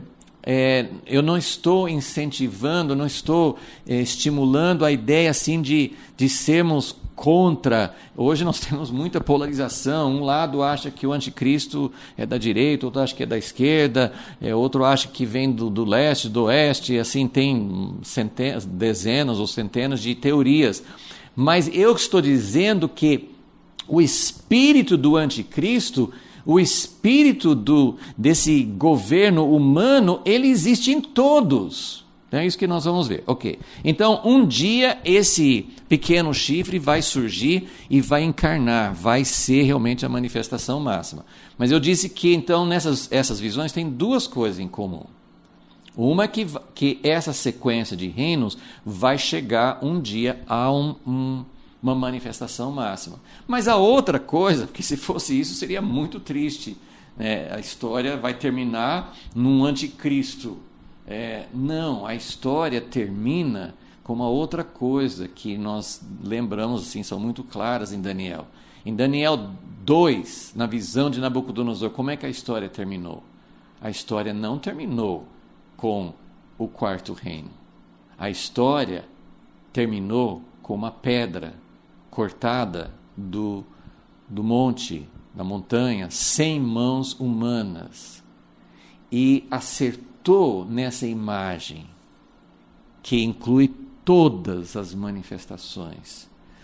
eu não estou incentivando, não estou estimulando a ideia assim de sermos contra. Hoje nós temos muita polarização, um lado acha que o anticristo é da direita, outro acha que é da esquerda, outro acha que vem do leste, do oeste, assim, tem dezenas ou centenas de teorias. Mas eu estou dizendo que o espírito do anticristo, o espírito desse governo humano, ele existe em todos. É isso que nós vamos ver. Ok. Então, um dia esse pequeno chifre vai surgir e vai encarnar, vai ser realmente a manifestação máxima. Mas eu disse que, então, essas visões têm duas coisas em comum. Uma é que essa sequência de reinos vai chegar um dia a uma manifestação máxima. Mas a outra coisa, porque se fosse isso seria muito triste, né? A história vai terminar num anticristo. Não, a história termina com uma outra coisa que nós lembramos, assim, são muito claras em Daniel. Em Daniel 2, na visão de Nabucodonosor, como é que a história terminou? A história não terminou com o quarto reino. A história terminou com uma pedra cortada do monte, da montanha, sem mãos humanas, e acertou nessa imagem que inclui todas as manifestações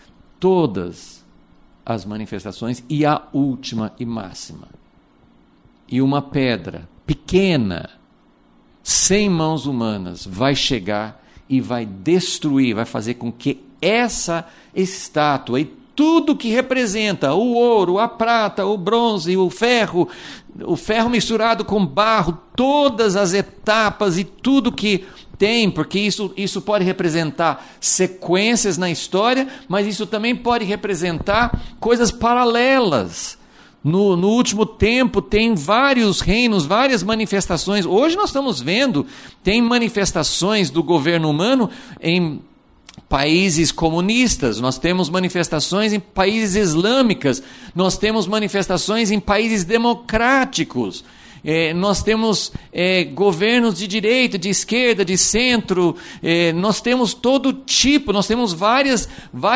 e a última e máxima. E uma pedra pequena, sem mãos humanas, vai chegar e vai destruir, vai fazer com que essa estátua e tudo que representa o ouro, a prata, o bronze, o ferro misturado com barro, todas as etapas e tudo que tem, porque isso pode representar sequências na história, mas isso também pode representar coisas paralelas. No último tempo tem vários reinos, várias manifestações. Hoje nós estamos vendo, tem manifestações do governo humano em países comunistas, nós temos manifestações em países islâmicos, nós temos manifestações em países democráticos, nós temos governos de direita, de esquerda, de centro, nós temos todo tipo, nós temos várias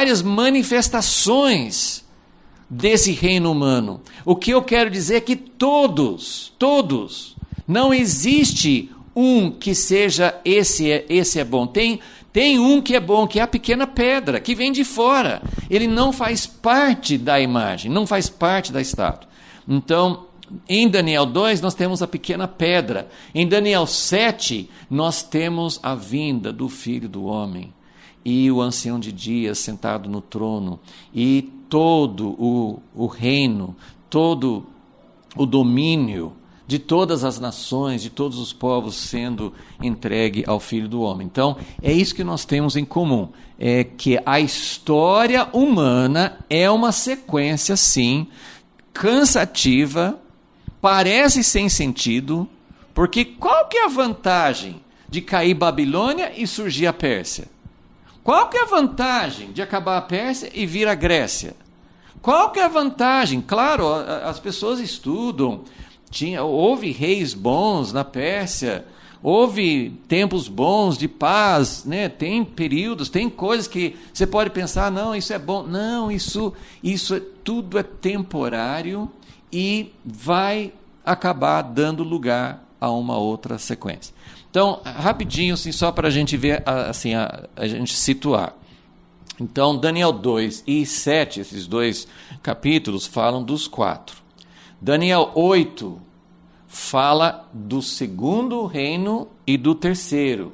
manifestações desse reino humano. O que eu quero dizer é que todos, não existe um que seja esse é bom. Tem um que é bom, que é a pequena pedra, que vem de fora. Ele não faz parte da imagem, não faz parte da estátua. Então, em Daniel 2, nós temos a pequena pedra. Em Daniel 7, nós temos a vinda do Filho do Homem e o ancião de dias sentado no trono, e todo o reino, todo o domínio de todas as nações, de todos os povos sendo entregue ao Filho do Homem. Então, é isso que nós temos em comum, é que a história humana é uma sequência, sim, cansativa, parece sem sentido, porque qual que é a vantagem de cair Babilônia e surgir a Pérsia? Qual que é a vantagem de acabar a Pérsia e vir a Grécia? Qual que é a vantagem? Claro, as pessoas estudam, houve reis bons na Pérsia, houve tempos bons de paz, né? Tem períodos, tem coisas que você pode pensar, não, isso é bom. Não, isso tudo é temporário e vai acabar dando lugar a uma outra sequência. Então, rapidinho, assim, só para a gente ver, assim, a gente situar. Então, Daniel 2 e 7, esses dois capítulos, falam dos 4. Daniel 8 fala do segundo reino e do terceiro.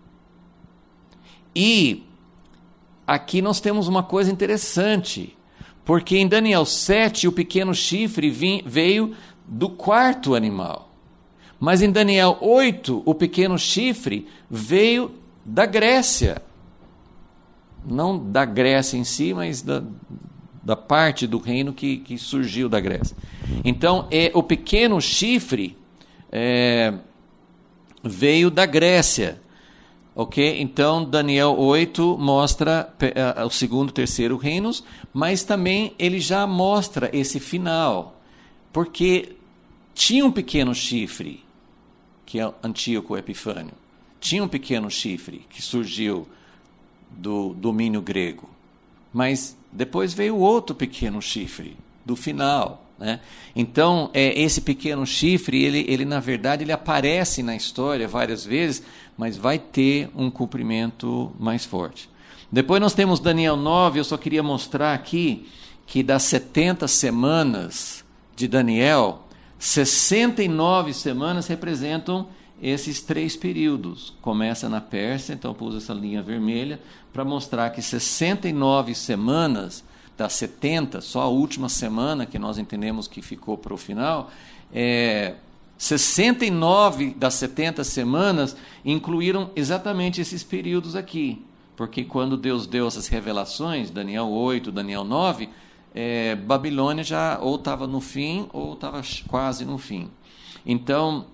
E aqui nós temos uma coisa interessante, porque em Daniel 7 o pequeno chifre veio do quarto animal. Mas em Daniel 8 o pequeno chifre veio da Grécia. Não da Grécia em si, mas da parte do reino que surgiu da Grécia. Então, o pequeno chifre veio da Grécia. Ok? Então, Daniel 8 mostra o segundo e terceiro reinos, mas também ele já mostra esse final. Porque tinha um pequeno chifre, que é Antíoco Epifânio. Tinha um pequeno chifre que surgiu do domínio grego. Mas depois veio outro pequeno chifre, do final. Né? Então, esse pequeno chifre, ele na verdade, ele aparece na história várias vezes, mas vai ter um cumprimento mais forte. Depois nós temos Daniel 9, eu só queria mostrar aqui que das 70 semanas de Daniel, 69 semanas representam esses 3 períodos. Começa na Pérsia, então pus essa linha vermelha para mostrar que 69 semanas das 70, só a última semana que nós entendemos que ficou para o final, 69 das 70 semanas incluíram exatamente esses períodos aqui. Porque quando Deus deu essas revelações, Daniel 8, Daniel 9, Babilônia já ou estava no fim ou estava quase no fim. Então,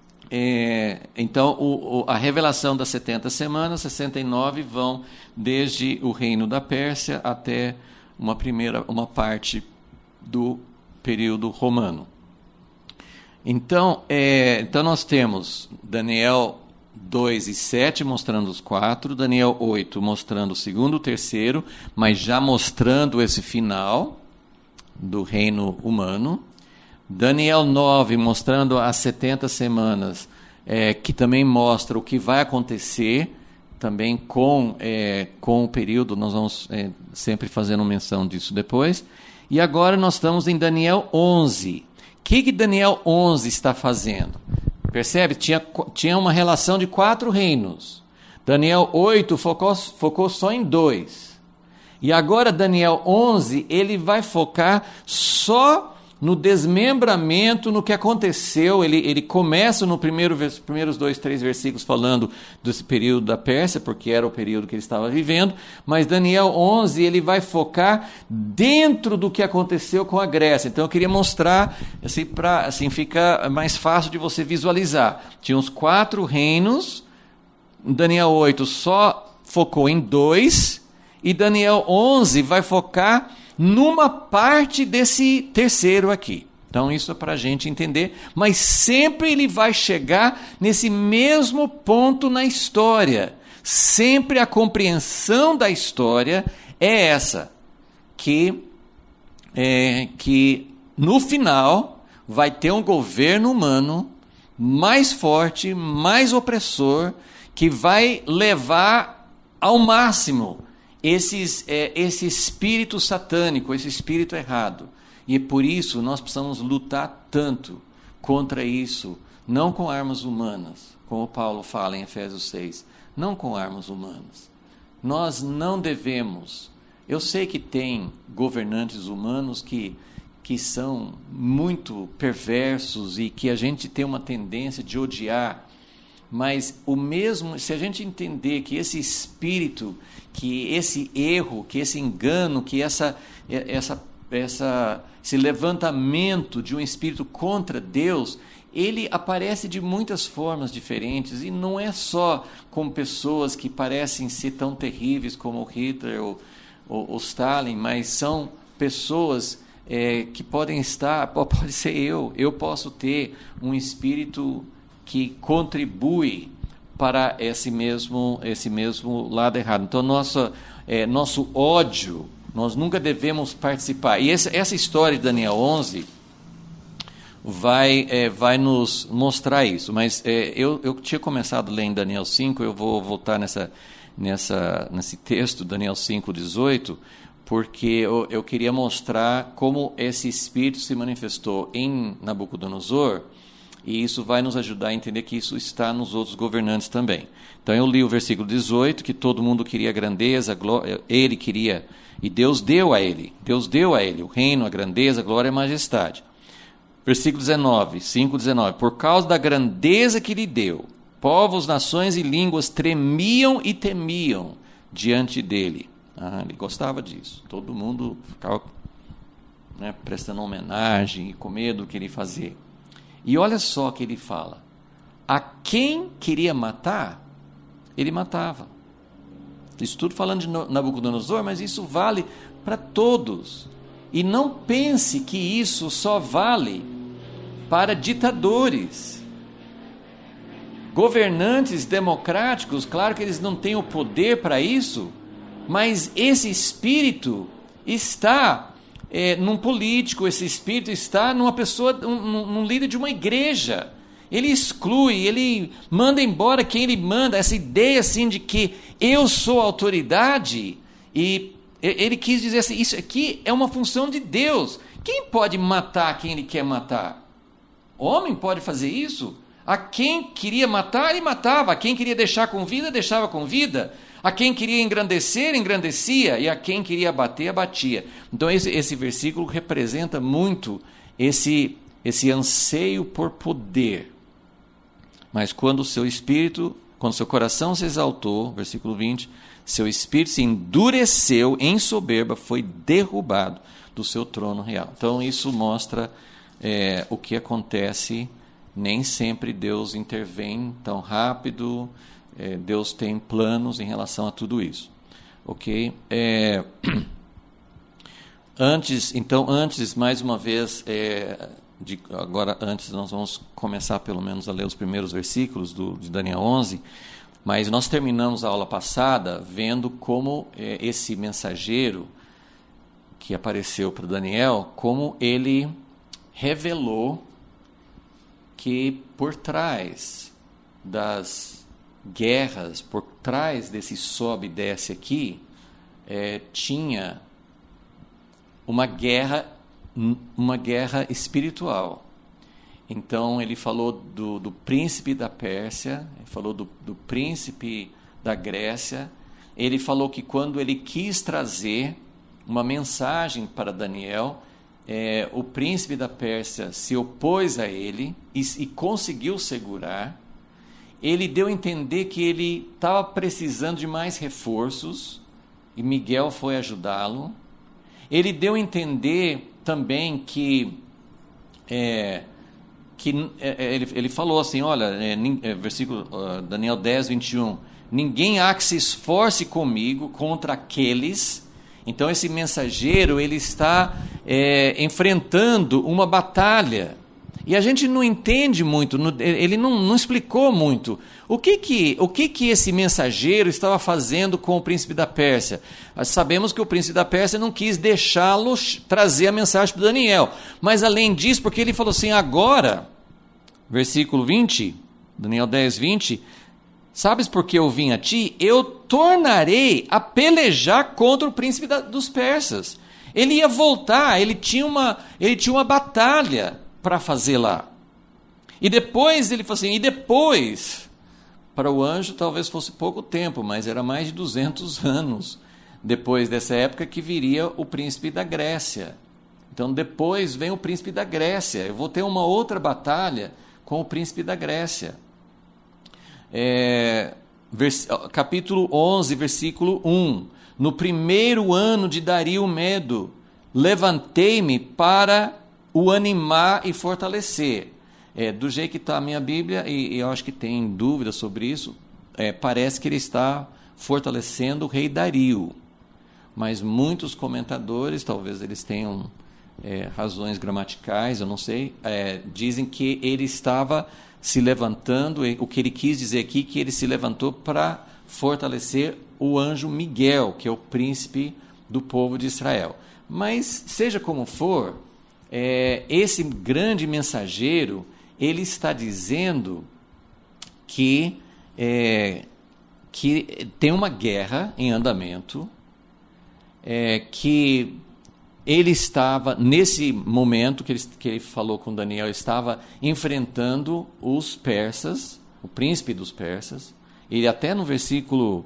a revelação das 70 semanas, 69 vão desde o reino da Pérsia até uma parte do período romano. Então nós temos Daniel 2 e 7 mostrando os 4, Daniel 8 mostrando o segundo e o terceiro, mas já mostrando esse final do reino humano. Daniel 9 mostrando as 70 semanas, que também mostra o que vai acontecer, também com o período, nós vamos sempre fazendo menção disso depois. E agora nós estamos em Daniel 11. O que Daniel 11 está fazendo? Percebe? Tinha uma relação de 4 reinos. Daniel 8 focou só em 2. E agora Daniel 11, ele vai focar só no desmembramento, no que aconteceu. Ele começa no primeiros 2, 3 versículos falando desse período da Pérsia, porque era o período que ele estava vivendo, mas Daniel 11 ele vai focar dentro do que aconteceu com a Grécia. Então eu queria mostrar, assim fica mais fácil de você visualizar. Tinha os 4 reinos, Daniel 8 só focou em 2, e Daniel 11 vai focar numa parte desse terceiro aqui. Então isso é para a gente entender, mas sempre ele vai chegar nesse mesmo ponto na história. Sempre a compreensão da história é essa, que no final vai ter um governo humano mais forte, mais opressor, que vai levar ao máximo esse espírito satânico, esse espírito errado. E por isso nós precisamos lutar tanto contra isso, não com armas humanas, como Paulo fala em Efésios 6, não com armas humanas. Nós não devemos. Eu sei que tem governantes humanos que são muito perversos e que a gente tem uma tendência de odiar, mas se a gente entender que esse espírito, que esse erro, que esse engano, que esse levantamento de um espírito contra Deus, ele aparece de muitas formas diferentes, e não é só com pessoas que parecem ser tão terríveis como o Hitler ou Stalin, mas são pessoas que podem estar, pode ser eu posso ter um espírito que contribui para esse mesmo lado errado. Então, nosso ódio, nós nunca devemos participar. E essa história de Daniel 11 vai nos mostrar isso. Mas eu tinha começado a ler em Daniel 5, eu vou voltar nesse texto, Daniel 5, 18, porque eu queria mostrar como esse espírito se manifestou em Nabucodonosor. E isso vai nos ajudar a entender que isso está nos outros governantes também. Então eu li o versículo 18, que todo mundo queria grandeza, glória, ele queria, e Deus deu a ele o reino, a grandeza, a glória e a majestade. Versículo 19, 5:19, por causa da grandeza que lhe deu, povos, nações e línguas tremiam e temiam diante dele. Ele gostava disso, todo mundo ficava prestando homenagem e com medo do que ele fazia. E olha só o que ele fala. A quem queria matar, ele matava. Isso tudo falando de Nabucodonosor, mas isso vale para todos. E não pense que isso só vale para ditadores. Governantes democráticos, claro que eles não têm o poder para isso, mas esse espírito está num político, esse espírito está numa pessoa, num líder de uma igreja. Ele exclui, ele manda embora quem ele manda, essa ideia assim de que eu sou autoridade, e ele quis dizer assim, isso aqui é uma função de Deus. Quem pode matar quem ele quer matar? Homem pode fazer isso? A quem queria matar, ele matava. A quem queria deixar com vida, deixava com vida. A quem queria engrandecer, engrandecia. E a quem queria abater, abatia. Então esse versículo representa muito esse anseio por poder. Mas quando seu coração se exaltou, versículo 20, seu espírito se endureceu em soberba, foi derrubado do seu trono real. Então isso mostra o que acontece. Nem sempre Deus intervém tão rápido. Deus tem planos em relação a tudo isso. Ok? Antes, mais uma vez, antes nós vamos começar pelo menos a ler os primeiros versículos de Daniel 11, mas nós terminamos a aula passada vendo como esse mensageiro que apareceu para Daniel, como ele revelou que por trás das guerras, por trás desse sobe e desce aqui, tinha uma guerra espiritual. Então ele falou do príncipe da Pérsia, ele falou do príncipe da Grécia, ele falou que quando ele quis trazer uma mensagem para Daniel, o príncipe da Pérsia se opôs a ele e conseguiu segurar. Ele deu a entender que ele estava precisando de mais reforços e Miguel foi ajudá-lo. Ele deu a entender também que ele falou assim, olha, versículo Daniel 10, 21, ninguém há que se esforce comigo contra aqueles. Então esse mensageiro, ele está enfrentando uma batalha, e a gente não entende muito, ele não explicou muito o que esse mensageiro estava fazendo com o príncipe da Pérsia. Nós sabemos que o príncipe da Pérsia não quis deixá-lo trazer a mensagem para Daniel, mas além disso, porque ele falou assim, agora, versículo 20, Daniel 10, 20, sabes por que eu vim a ti? Eu tornarei a pelejar contra o príncipe dos persas. Ele ia voltar, ele tinha uma batalha para fazer lá. E depois ele falou assim, para o anjo talvez fosse pouco tempo, mas era mais de 200 anos depois dessa época que viria o príncipe da Grécia. Então depois vem o príncipe da Grécia, eu vou ter uma outra batalha com o príncipe da Grécia. Capítulo 11, versículo 1. No primeiro ano de Dario Medo, levantei-me para o animar e fortalecer. Do jeito que está a minha Bíblia, e eu acho que tem dúvida sobre isso, parece que ele está fortalecendo o rei Dario. Mas muitos comentadores, talvez eles tenham razões gramaticais, eu não sei, dizem que ele estava se levantando, o que ele quis dizer aqui, que ele se levantou para fortalecer o anjo Miguel, que é o príncipe do povo de Israel. Mas, seja como for, esse grande mensageiro, ele está dizendo que tem uma guerra em andamento, que ele estava, nesse momento que ele falou com Daniel, estava enfrentando os persas, o príncipe dos persas. Ele até no versículo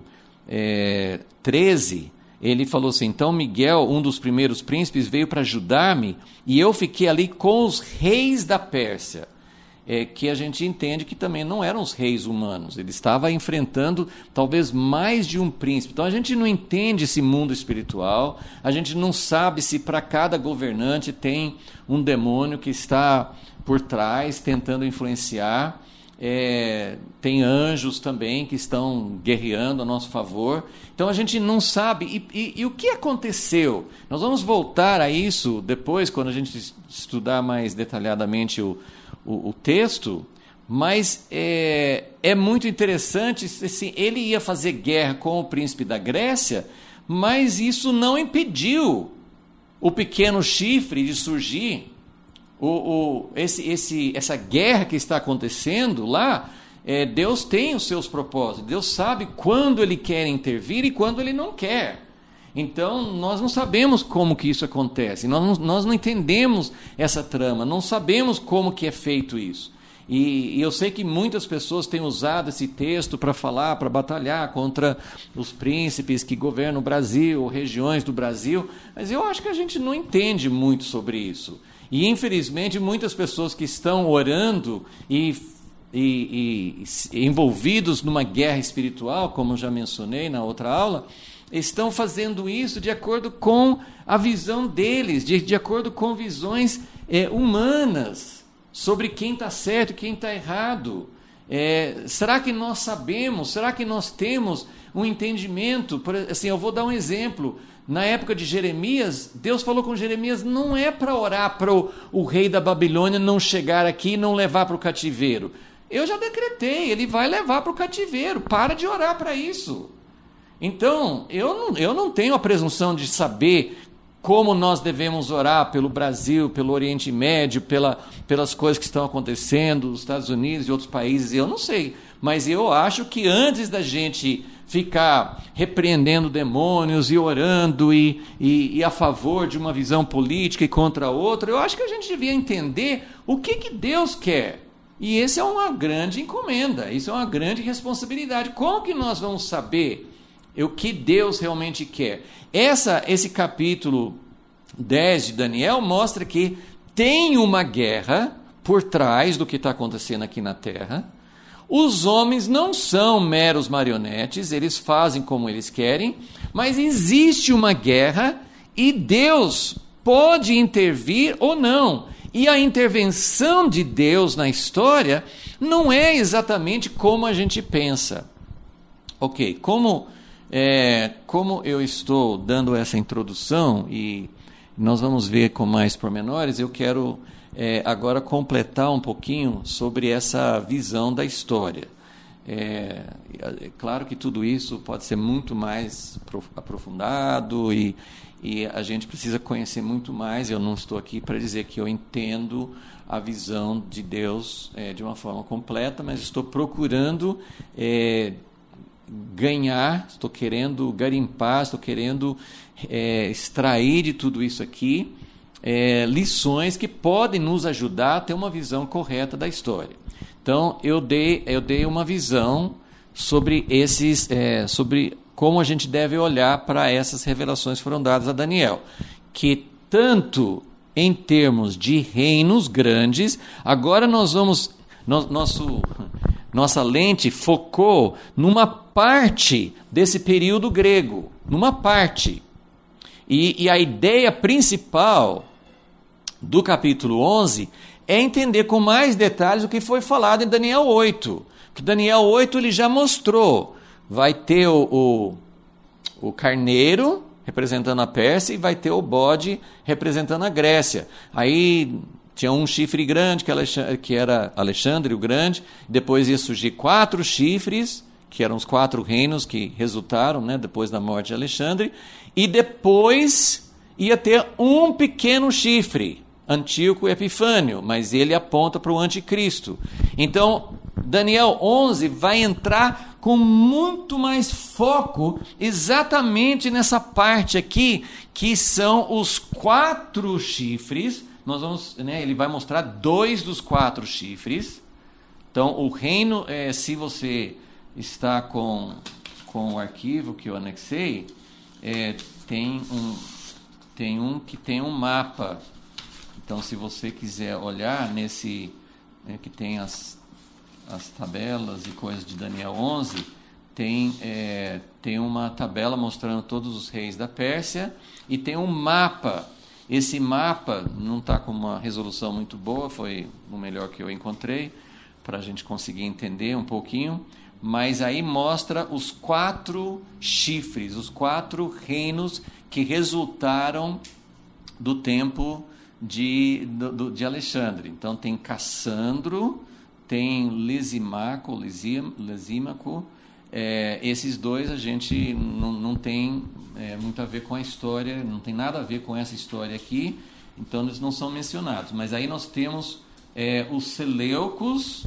13, ele falou assim, então Miguel, um dos primeiros príncipes, veio para ajudar-me, e eu fiquei ali com os reis da Pérsia, que a gente entende que também não eram os reis humanos, ele estava enfrentando talvez mais de um príncipe. Então a gente não entende esse mundo espiritual, a gente não sabe se para cada governante tem um demônio que está por trás tentando influenciar. Tem anjos também que estão guerreando a nosso favor. Então a gente não sabe. E o que aconteceu? Nós vamos voltar a isso depois, quando a gente estudar mais detalhadamente o texto, mas é muito interessante. Assim, ele ia fazer guerra com o príncipe da Grécia, mas isso não impediu o pequeno chifre de surgir. Essa guerra que está acontecendo lá, Deus tem os seus propósitos, Deus sabe quando Ele quer intervir e quando Ele não quer. Então nós não sabemos como que isso acontece, nós não entendemos essa trama, não sabemos como que é feito isso. E eu sei que muitas pessoas têm usado esse texto para falar, para batalhar contra os príncipes que governam o Brasil, regiões do Brasil, mas eu acho que a gente não entende muito sobre isso. E, infelizmente, muitas pessoas que estão orando e envolvidos numa guerra espiritual, como já mencionei na outra aula, estão fazendo isso de acordo com a visão deles, de acordo com visões humanas, sobre quem está certo e quem está errado. Será que nós sabemos? Será que nós temos um entendimento? Assim, eu vou dar um exemplo. Na época de Jeremias, Deus falou com Jeremias, não é para orar para o rei da Babilônia não chegar aqui e não levar para o cativeiro. Eu já decretei, ele vai levar para o cativeiro. Para de orar para isso. Então, eu não tenho a presunção de saber como nós devemos orar pelo Brasil, pelo Oriente Médio, pelas coisas que estão acontecendo nos Estados Unidos e outros países, eu não sei. Mas eu acho que antes da gente ficar repreendendo demônios e orando e a favor de uma visão política e contra outra, eu acho que a gente devia entender o que Deus quer. E essa é uma grande encomenda, isso é uma grande responsabilidade. Como que nós vamos saber o que Deus realmente quer? Esse capítulo 10 de Daniel mostra que tem uma guerra por trás do que está acontecendo aqui na Terra. Os homens não são meros marionetes, eles fazem como eles querem, mas existe uma guerra e Deus pode intervir ou não. E a intervenção de Deus na história não é exatamente como a gente pensa. Ok, como eu estou dando essa introdução e nós vamos ver com mais pormenores, eu quero agora completar um pouquinho sobre essa visão da história. É claro que tudo isso pode ser muito mais aprofundado e a gente precisa conhecer muito mais. Eu não estou aqui para dizer que eu entendo a visão de Deus de uma forma completa, mas estou procurando ganhar, estou querendo garimpar, estou querendo extrair de tudo isso aqui lições que podem nos ajudar a ter uma visão correta da história. Então, eu dei uma visão sobre sobre como a gente deve olhar para essas revelações que foram dadas a Daniel, que tanto em termos de reinos grandes, agora nós vamos, nossa lente focou numa parte desse período grego, numa parte. E a ideia principal do capítulo 11 é entender com mais detalhes o que foi falado em Daniel 8. Que Daniel 8 ele já mostrou. Vai ter o carneiro representando a Pérsia e vai ter o bode representando a Grécia. Aí tinha um chifre grande, que era Alexandre o Grande. Depois ia surgir 4 chifres, que eram os 4 reinos que resultaram, né, depois da morte de Alexandre. E depois ia ter um pequeno chifre, Antíoco Epifânio, mas ele aponta para o anticristo. Então, Daniel 11 vai entrar com muito mais foco exatamente nessa parte aqui, que são os 4 chifres. Nós vamos, ele vai mostrar 2 dos 4 chifres. Então, o reino, se você está com o arquivo que eu anexei, tem um que tem um mapa. Então, se você quiser olhar nesse, que tem as tabelas e coisas de Daniel 11, tem uma tabela mostrando todos os reis da Pérsia e tem um mapa. Esse mapa não está com uma resolução muito boa, foi o melhor que eu encontrei para a gente conseguir entender um pouquinho, mas aí mostra os 4 chifres, os 4 reinos que resultaram do tempo de Alexandre. Então tem Cassandro, tem Lisímaco, esses 2 a gente não tem muito a ver com a história, não tem nada a ver com essa história aqui, então eles não são mencionados. Mas aí nós temos os Seleucos,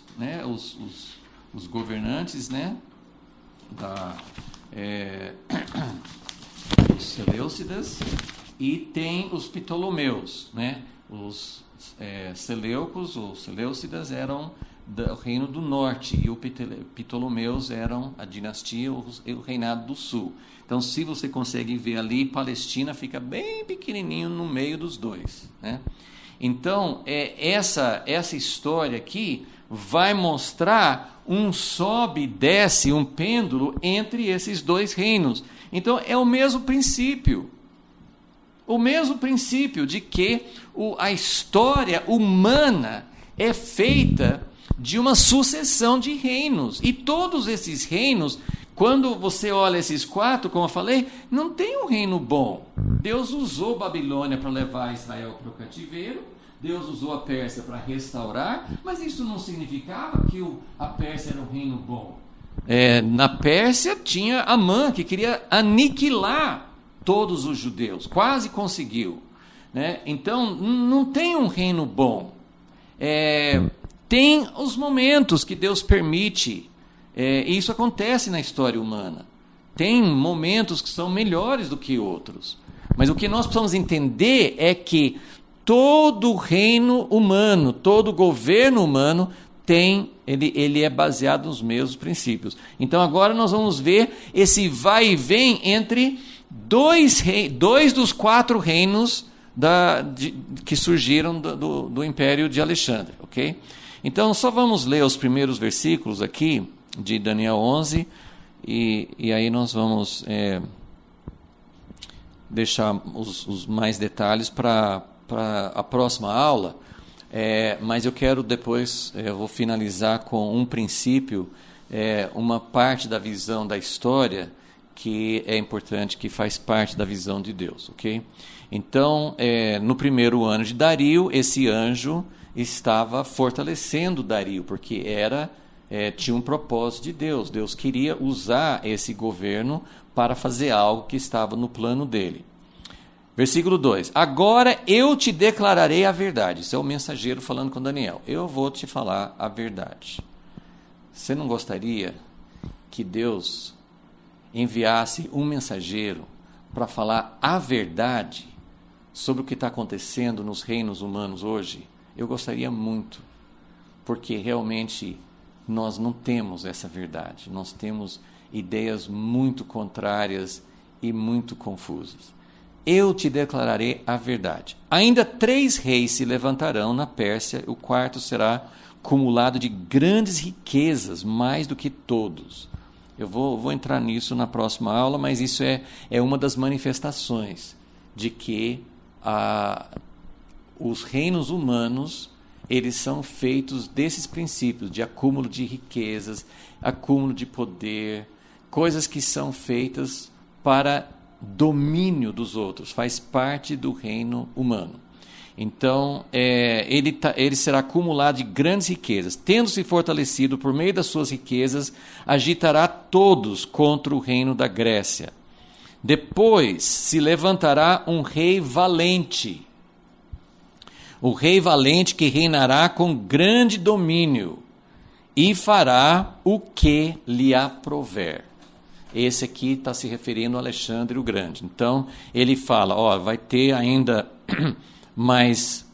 os governantes, os Seleucidas, e tem os Ptolomeus, né? Os Seleucos ou Seleucidas eram do reino do norte e os Ptolomeus eram a dinastia, o reinado do sul. Então, se você consegue ver ali, Palestina fica bem pequenininho no meio dos dois, né? Então, essa história aqui vai mostrar um sobe e desce, um pêndulo entre esses dois reinos. Então, é o mesmo princípio. O mesmo princípio de que a história humana é feita de uma sucessão de reinos. E todos esses reinos, quando você olha esses 4, como eu falei, não tem um reino bom. Deus usou Babilônia para levar Israel para o cativeiro, Deus usou a Pérsia para restaurar, mas isso não significava que a Pérsia era um reino bom. Na Pérsia tinha Amã, que queria aniquilar todos os judeus, quase conseguiu, né? Então, não tem um reino bom. Tem os momentos que Deus permite, e isso acontece na história humana. Tem momentos que são melhores do que outros. Mas o que nós precisamos entender é que todo reino humano, todo governo humano ele é baseado nos mesmos princípios. Então agora nós vamos ver esse vai e vem entre dois dos 4 reinos que surgiram do Império de Alexandre, ok? Então só vamos ler os primeiros versículos aqui de Daniel 11 e aí nós vamos deixar os mais detalhes para a próxima aula, mas eu quero depois, eu vou finalizar com um princípio, uma parte da visão da história que é importante, que faz parte da visão de Deus, ok? Então, no primeiro ano de Dario, esse anjo estava fortalecendo Dario, porque tinha um propósito de Deus. Deus queria usar esse governo para fazer algo que estava no plano dele. Versículo 2. Agora eu te declararei a verdade. Isso é o mensageiro falando com Daniel. Eu vou te falar a verdade. Você não gostaria que Deus enviasse um mensageiro para falar a verdade sobre o que está acontecendo nos reinos humanos hoje? Eu gostaria muito, porque realmente nós não temos essa verdade. Nós temos ideias muito contrárias e muito confusas. Eu te declararei a verdade. Ainda 3 reis se levantarão na Pérsia, o 4º será cumulado de grandes riquezas, mais do que todos. Eu vou entrar nisso na próxima aula, mas isso é uma das manifestações de que os reinos humanos, eles são feitos desses princípios de acúmulo de riquezas, acúmulo de poder, coisas que são feitas para domínio dos outros, faz parte do reino humano. Então, ele será acumulado de grandes riquezas. Tendo-se fortalecido por meio das suas riquezas, agitará todos contra o reino da Grécia. Depois se levantará um rei valente. O rei valente que reinará com grande domínio e fará o que lhe aprouver. Esse aqui está se referindo a Alexandre o Grande. Então, ele fala, vai ter ainda mais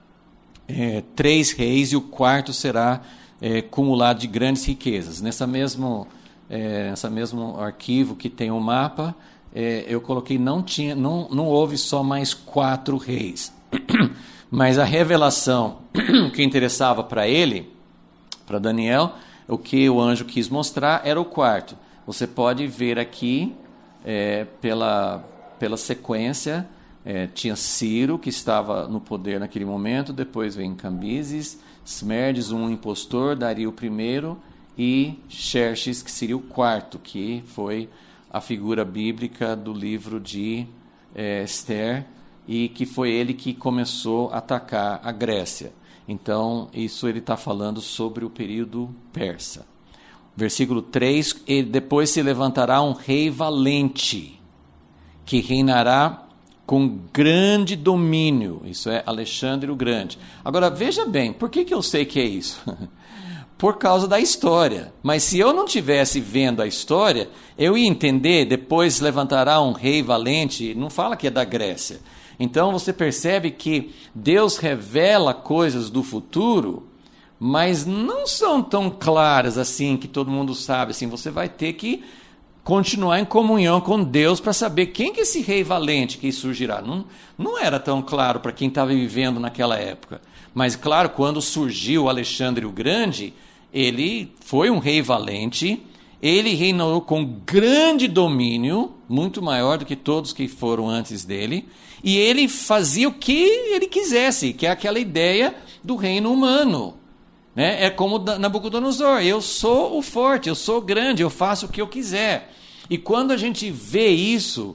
3 reis e o 4º será cumulado de grandes riquezas. Nessa mesmo arquivo que tem o mapa, eu coloquei, não houve só mais 4 reis. Mas a revelação que interessava para ele, para Daniel, o que o anjo quis mostrar era o 4º. Você pode ver aqui, pela sequência, tinha Ciro, que estava no poder naquele momento, depois vem Cambises, Smerdes, um impostor, Dario I, e Xerxes, que seria o 4º, que foi a figura bíblica do livro de Esther, e que foi ele que começou a atacar a Grécia. Então, isso ele está falando sobre o período persa. Versículo 3, e depois se levantará um rei valente, que reinará com grande domínio. Isso é Alexandre o Grande. Agora, veja bem, por que eu sei que é isso? Por causa da história. Mas se eu não tivesse vendo a história, eu ia entender, depois levantará um rei valente, não fala que é da Grécia. Então você percebe que Deus revela coisas do futuro, mas não são tão claras assim que todo mundo sabe. Assim, você vai ter que continuar em comunhão com Deus para saber quem que é esse rei valente que surgirá. Não era tão claro para quem estava vivendo naquela época. Mas, claro, quando surgiu Alexandre o Grande, ele foi um rei valente, ele reinou com grande domínio, muito maior do que todos que foram antes dele, e ele fazia o que ele quisesse, que é aquela ideia do reino humano. Né? É como Nabucodonosor, eu sou o forte, eu sou grande, eu faço o que eu quiser. E quando a gente vê isso,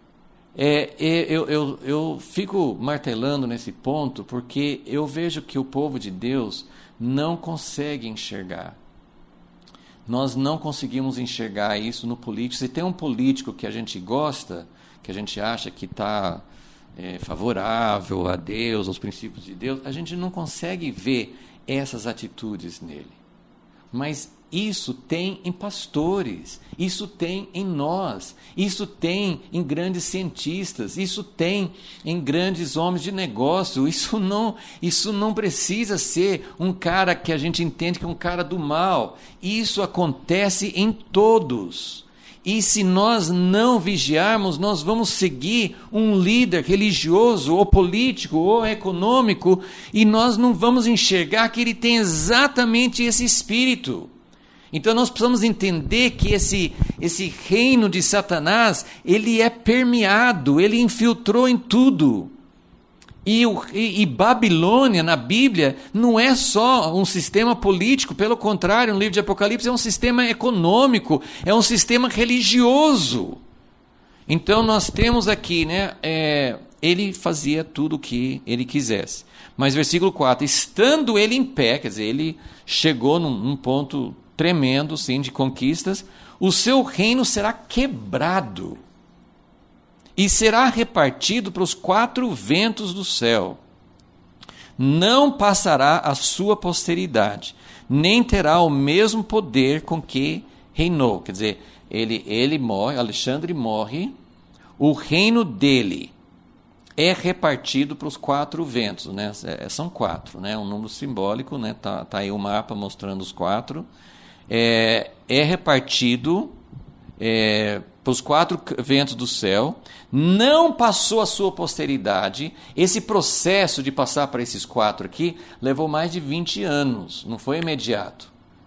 eu fico martelando nesse ponto, porque eu vejo que o povo de Deus não consegue enxergar. Nós não conseguimos enxergar isso no político. Se tem um político que a gente gosta, que a gente acha que está favorável a Deus, aos princípios de Deus, a gente não consegue ver essas atitudes nele. Mas isso tem em pastores, isso tem em nós, isso tem em grandes cientistas, isso tem em grandes homens de negócio. Isso não precisa ser um cara que a gente entende que é um cara do mal. Isso acontece em todos. E se nós não vigiarmos, nós vamos seguir um líder religioso, ou político, ou econômico, e nós não vamos enxergar que ele tem exatamente esse espírito. Então nós precisamos entender que esse reino de Satanás, ele é permeado, ele infiltrou em tudo. E Babilônia, na Bíblia, não é só um sistema político, pelo contrário, no livro de Apocalipse é um sistema econômico, é um sistema religioso. Então nós temos aqui, né, ele fazia tudo o que ele quisesse. Mas versículo 4, estando ele em pé, quer dizer, ele chegou num ponto tremendo, sim, de conquistas, o seu reino será quebrado e será repartido para os 4 ventos do céu. Não passará a sua posteridade, nem terá o mesmo poder com que reinou. Quer dizer, ele morre, Alexandre morre, o reino dele é repartido para os 4 ventos, né? São 4, né? Um número simbólico, né? Tá aí o mapa mostrando os 4. É repartido para os 4 ventos do céu, não passou a sua posteridade. Esse processo de passar para esses 4 aqui levou mais de 20 anos, não foi imediato.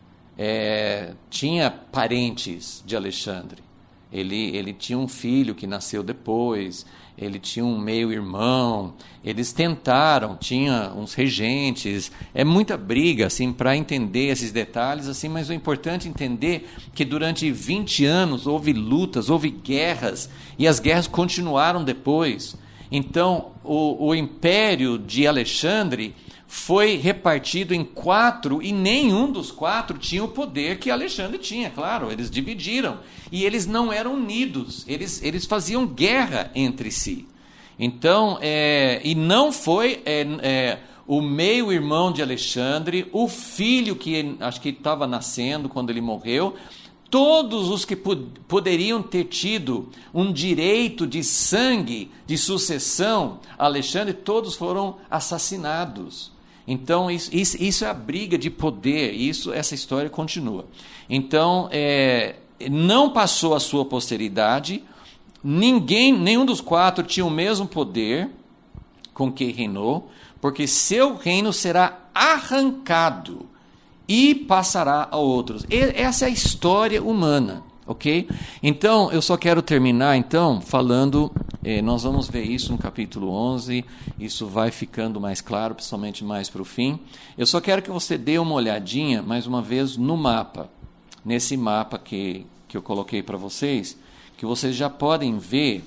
Tinha parentes de Alexandre, ele tinha um filho que nasceu depois, ele tinha um meio-irmão, eles tentaram, tinha uns regentes, muita briga assim, para entender esses detalhes, assim, mas o importante é entender que durante 20 anos houve lutas, houve guerras, e as guerras continuaram depois. Então, o império de Alexandre foi repartido em 4, e nenhum dos 4 tinha o poder que Alexandre tinha, claro, eles dividiram, e eles não eram unidos, eles faziam guerra entre si. Então, e não foi o meio-irmão de Alexandre, o filho que acho que estava nascendo quando ele morreu, todos os que poderiam ter tido um direito de sangue, de sucessão a Alexandre, todos foram assassinados. Então, isso é a briga de poder, essa história continua. Então, não passou a sua posteridade, nenhum dos 4 tinha o mesmo poder com que reinou, porque seu reino será arrancado e passará a outros. Essa é a história humana, ok? Então, eu só quero terminar, então, falando, nós vamos ver isso no capítulo 11, isso vai ficando mais claro, principalmente mais para o fim. Eu só quero que você dê uma olhadinha, mais uma vez, no mapa, nesse mapa que eu coloquei para vocês, que vocês já podem ver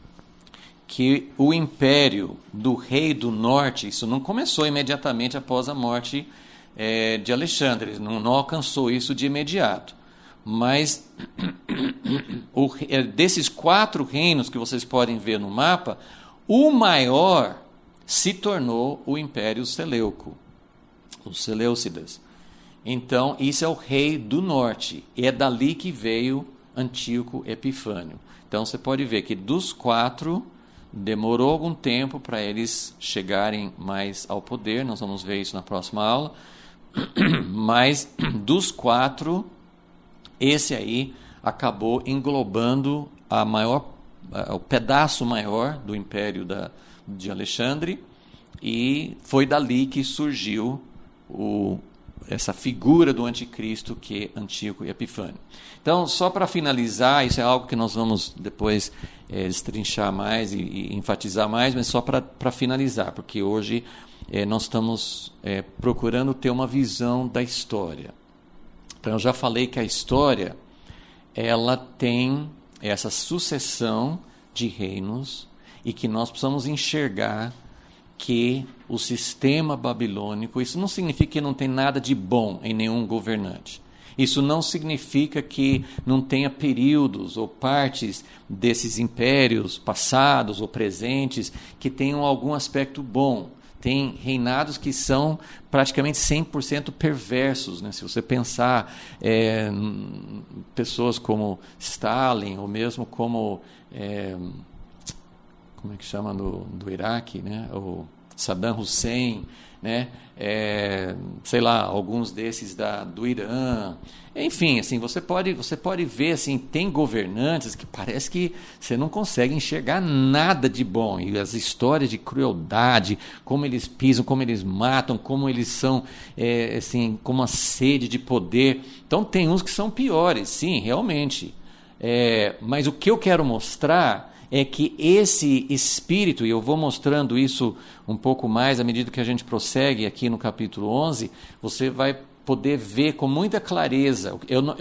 que o império do rei do norte, isso não começou imediatamente após a morte de Alexandre, não alcançou isso de imediato. Mas desses 4 reinos que vocês podem ver no mapa, o maior se tornou o Império Seleuco, os Seleucidas. Então, isso é o rei do norte, e é dali que veio Antíoco Epifânio. Então, você pode ver que dos 4, demorou algum tempo para eles chegarem mais ao poder, nós vamos ver isso na próxima aula, mas dos 4, esse aí acabou englobando o pedaço maior do Império de Alexandre, e foi dali que surgiu essa figura do anticristo, que é Antíoco Epifânio. Então, só para finalizar, isso é algo que nós vamos depois destrinchar mais e enfatizar mais, mas só para finalizar, porque hoje nós estamos procurando ter uma visão da história. Então, eu já falei que a história ela tem essa sucessão de reinos e que nós precisamos enxergar que o sistema babilônico, isso não significa que não tem nada de bom em nenhum governante. Isso não significa que não tenha períodos ou partes desses impérios passados ou presentes que tenham algum aspecto bom. Tem reinados que são praticamente 100% perversos, né? Se você pensar pessoas como Stalin, ou mesmo como é que chama do Iraque, né? O Saddam Hussein, né? Sei lá, alguns desses do Irã. Enfim, assim, você pode ver, assim, tem governantes que parece que você não consegue enxergar nada de bom. E as histórias de crueldade, como eles pisam, como eles matam, como eles são, assim, com uma sede de poder. Então, tem uns que são piores, sim, realmente. Mas o que eu quero mostrar é que esse espírito, e eu vou mostrando isso um pouco mais à medida que a gente prossegue aqui no capítulo 11, você vai poder ver com muita clareza.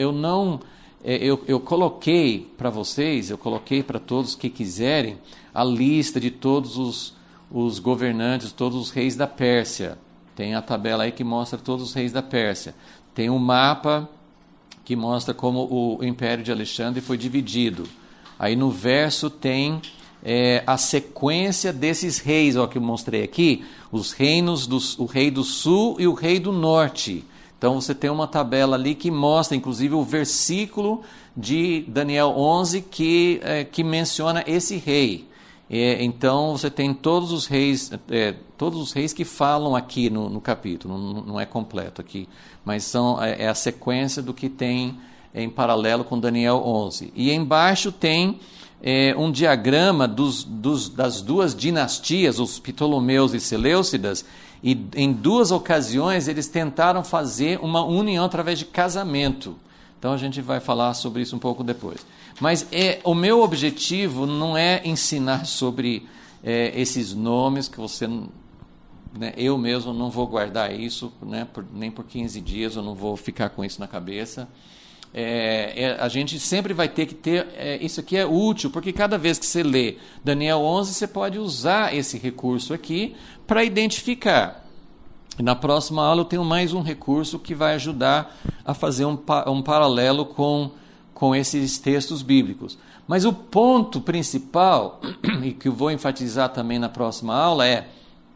Eu coloquei para vocês, eu coloquei para todos que quiserem, a lista de todos os governantes, todos os reis da Pérsia. Tem a tabela aí que mostra todos os reis da Pérsia. Tem um mapa que mostra como o Império de Alexandre foi dividido. Aí no verso tem a sequência desses reis, ó, que eu mostrei aqui, os reinos, o rei do sul e o rei do norte. Então você tem uma tabela ali que mostra, inclusive, o versículo de Daniel 11 que menciona esse rei. Então você tem todos os reis que falam aqui no capítulo, não é completo aqui, mas é a sequência do que tem em paralelo com Daniel 11. E embaixo tem um diagrama das duas dinastias, os Ptolomeus e Seleucidas, e em 2 ocasiões eles tentaram fazer uma união através de casamento. Então a gente vai falar sobre isso um pouco depois. Mas o meu objetivo não é ensinar sobre esses nomes, que você... Né, eu mesmo não vou guardar isso, né, nem por 15 dias, eu não vou ficar com isso na cabeça. A gente sempre vai ter que ter, isso aqui é útil, porque cada vez que você lê Daniel 11, você pode usar esse recurso aqui para identificar. E na próxima aula eu tenho mais um recurso que vai ajudar a fazer um paralelo com esses textos bíblicos. Mas o ponto principal, e que eu vou enfatizar também na próxima aula, é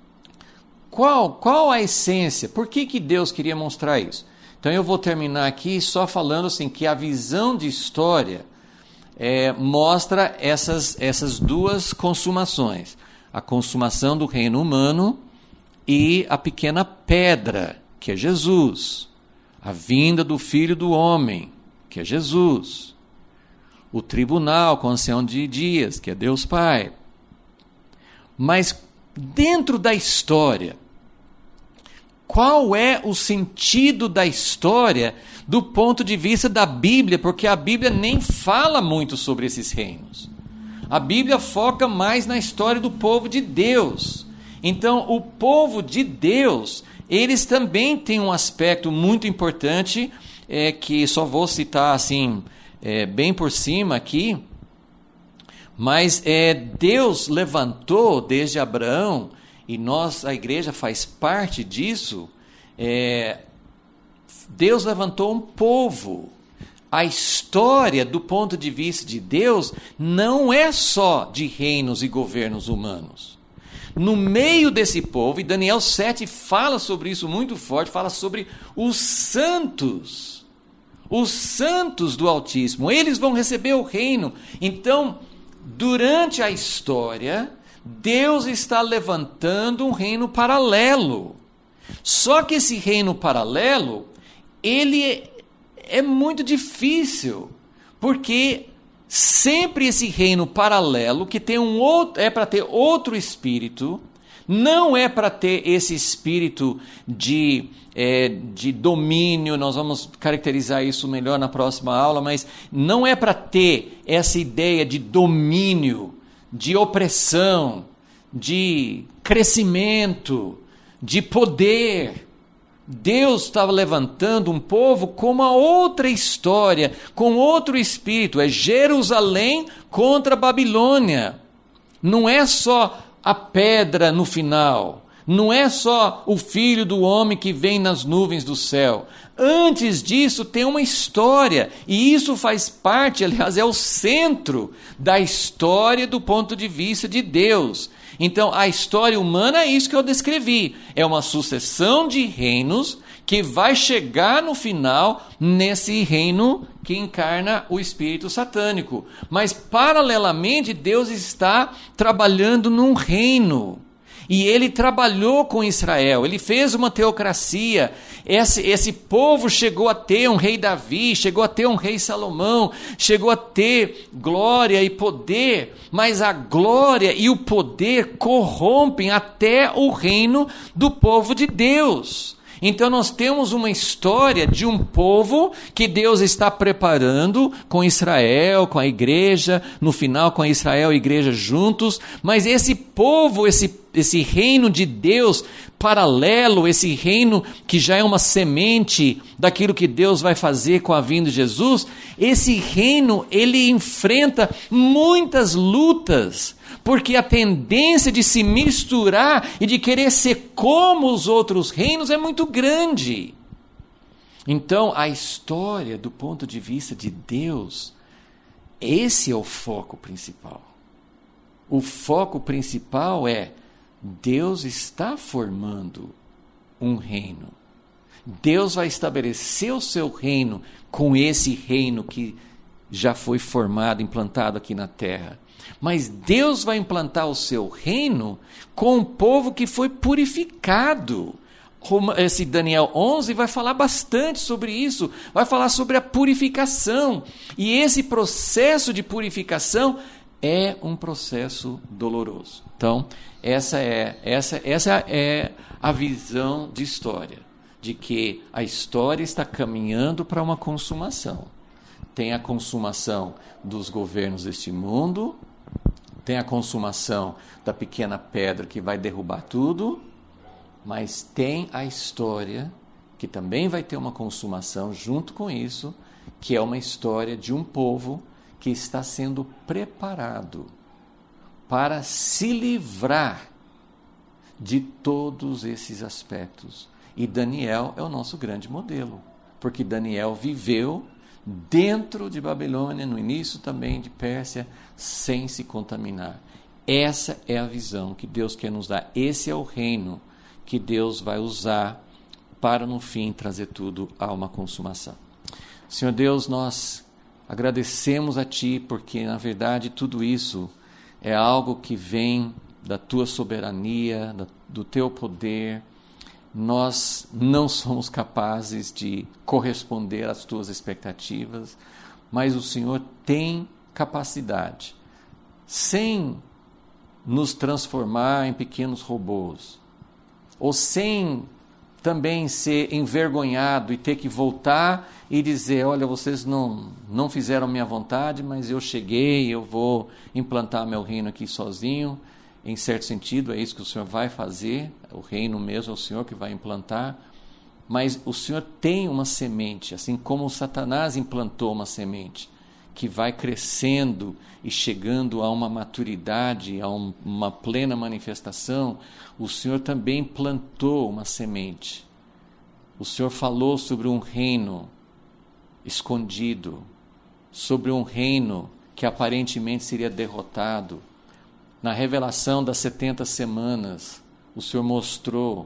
qual a essência, por que Deus queria mostrar isso? Então eu vou terminar aqui só falando assim, que a visão de história mostra essas duas consumações. A consumação do reino humano e a pequena pedra, que é Jesus. A vinda do Filho do Homem, que é Jesus. O tribunal com o ancião de dias, que é Deus Pai. Mas dentro da história, qual é o sentido da história do ponto de vista da Bíblia? Porque a Bíblia nem fala muito sobre esses reinos. A Bíblia foca mais na história do povo de Deus. Então, o povo de Deus, eles também têm um aspecto muito importante, que só vou citar assim, bem por cima aqui, mas Deus levantou desde Abraão, e a igreja faz parte disso, Deus levantou um povo. A história, do ponto de vista de Deus, não é só de reinos e governos humanos. No meio desse povo, e Daniel 7 fala sobre isso muito forte, fala sobre os santos do Altíssimo, eles vão receber o reino. Então, durante a história, Deus está levantando um reino paralelo. Só que esse reino paralelo, ele é muito difícil, porque sempre esse reino paralelo, que tem é para ter outro espírito, não é para ter esse espírito de domínio. Nós vamos caracterizar isso melhor na próxima aula, mas não é para ter essa ideia de domínio, de opressão, de crescimento, de poder. Deus estava levantando um povo com uma outra história, com outro espírito. É Jerusalém contra a Babilônia. Não é só a pedra no final. Não é só o filho do homem que vem nas nuvens do céu. Antes disso tem uma história, e isso faz parte, aliás, é o centro da história do ponto de vista de Deus. Então, a história humana é isso que eu descrevi. É uma sucessão de reinos que vai chegar no final nesse reino que encarna o espírito satânico. Mas, paralelamente, Deus está trabalhando num reino. E ele trabalhou com Israel, ele fez uma teocracia. Esse povo chegou a ter um rei Davi, chegou a ter um rei Salomão, chegou a ter glória e poder, mas a glória e o poder corrompem até o reino do povo de Deus. Então nós temos uma história de um povo que Deus está preparando com Israel, com a igreja, no final com Israel e a igreja juntos, mas esse povo, esse reino de Deus paralelo, esse reino que já é uma semente daquilo que Deus vai fazer com a vinda de Jesus, esse reino ele enfrenta muitas lutas, porque a tendência de se misturar e de querer ser como os outros reinos é muito grande. Então, a história, do ponto de vista de Deus, esse é o foco principal. O foco principal é: Deus está formando um reino. Deus vai estabelecer o seu reino com esse reino que já foi formado, implantado aqui na terra. Mas Deus vai implantar o seu reino com um povo que foi purificado. Esse Daniel 11 vai falar bastante sobre isso, vai falar sobre a purificação. E esse processo de purificação é um processo doloroso. Então, essa é a visão de história, de que a história está caminhando para uma consumação. Tem a consumação dos governos deste mundo, tem a consumação da pequena pedra que vai derrubar tudo, mas tem a história que também vai ter uma consumação junto com isso, que é uma história de um povo que está sendo preparado para se livrar de todos esses aspectos. E Daniel é o nosso grande modelo, porque Daniel viveu dentro de Babilônia, no início também de Pérsia, sem se contaminar. Essa é a visão que Deus quer nos dar. Esse é o reino que Deus vai usar para, no fim, trazer tudo a uma consumação. Senhor Deus, nós agradecemos a Ti, porque, na verdade, tudo isso é algo que vem da Tua soberania, do Teu poder. Nós não somos capazes de corresponder às Tuas expectativas, mas o Senhor tem capacidade, sem nos transformar em pequenos robôs, ou sem também ser envergonhado e ter que voltar e dizer: olha, vocês não fizeram minha vontade, mas eu cheguei, eu vou implantar meu reino aqui sozinho. Em certo sentido, é isso que o Senhor vai fazer, o reino mesmo é o Senhor que vai implantar, mas o Senhor tem uma semente, assim como o Satanás implantou uma semente, que vai crescendo e chegando a uma maturidade, a uma plena manifestação. O Senhor também plantou uma semente. O Senhor falou sobre um reino escondido, sobre um reino que aparentemente seria derrotado. Na revelação das 70 semanas, o Senhor mostrou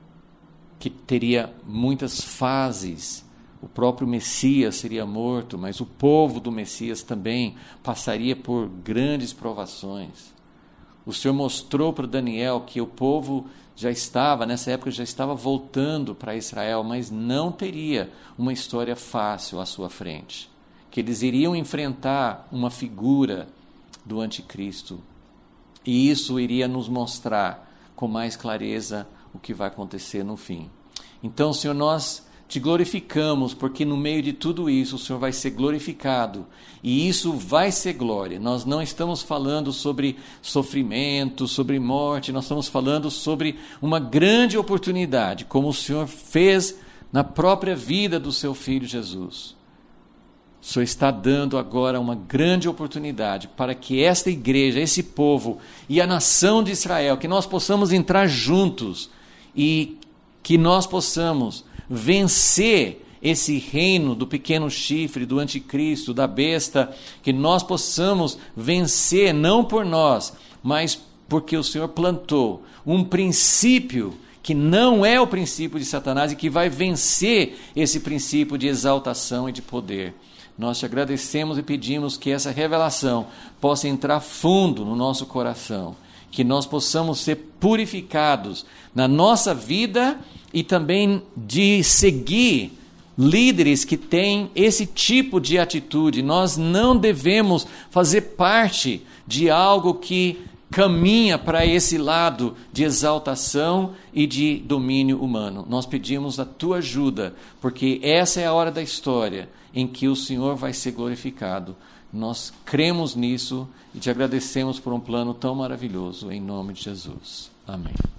que teria muitas fases. O próprio Messias seria morto, mas o povo do Messias também passaria por grandes provações. O Senhor mostrou para Daniel que o povo nessa época já estava voltando para Israel, mas não teria uma história fácil à sua frente. Que eles iriam enfrentar uma figura do anticristo. E isso iria nos mostrar com mais clareza o que vai acontecer no fim. Então, Senhor, nós te glorificamos, porque no meio de tudo isso o Senhor vai ser glorificado, e isso vai ser glória. Nós não estamos falando sobre sofrimento, sobre morte, nós estamos falando sobre uma grande oportunidade, como o Senhor fez na própria vida do seu Filho Jesus. O Senhor está dando agora uma grande oportunidade para que esta igreja, esse povo e a nação de Israel, que nós possamos entrar juntos e que nós possamos vencer esse reino do pequeno chifre, do anticristo, da besta, que nós possamos vencer não por nós, mas porque o Senhor plantou um princípio que não é o princípio de Satanás e que vai vencer esse princípio de exaltação e de poder. Nós te agradecemos e pedimos que essa revelação possa entrar fundo no nosso coração, que nós possamos ser purificados na nossa vida e também de seguir líderes que têm esse tipo de atitude. Nós não devemos fazer parte de algo que caminha para esse lado de exaltação e de domínio humano. Nós pedimos a tua ajuda, porque essa é a hora da história em que o Senhor vai ser glorificado. Nós cremos nisso e te agradecemos por um plano tão maravilhoso, em nome de Jesus. Amém.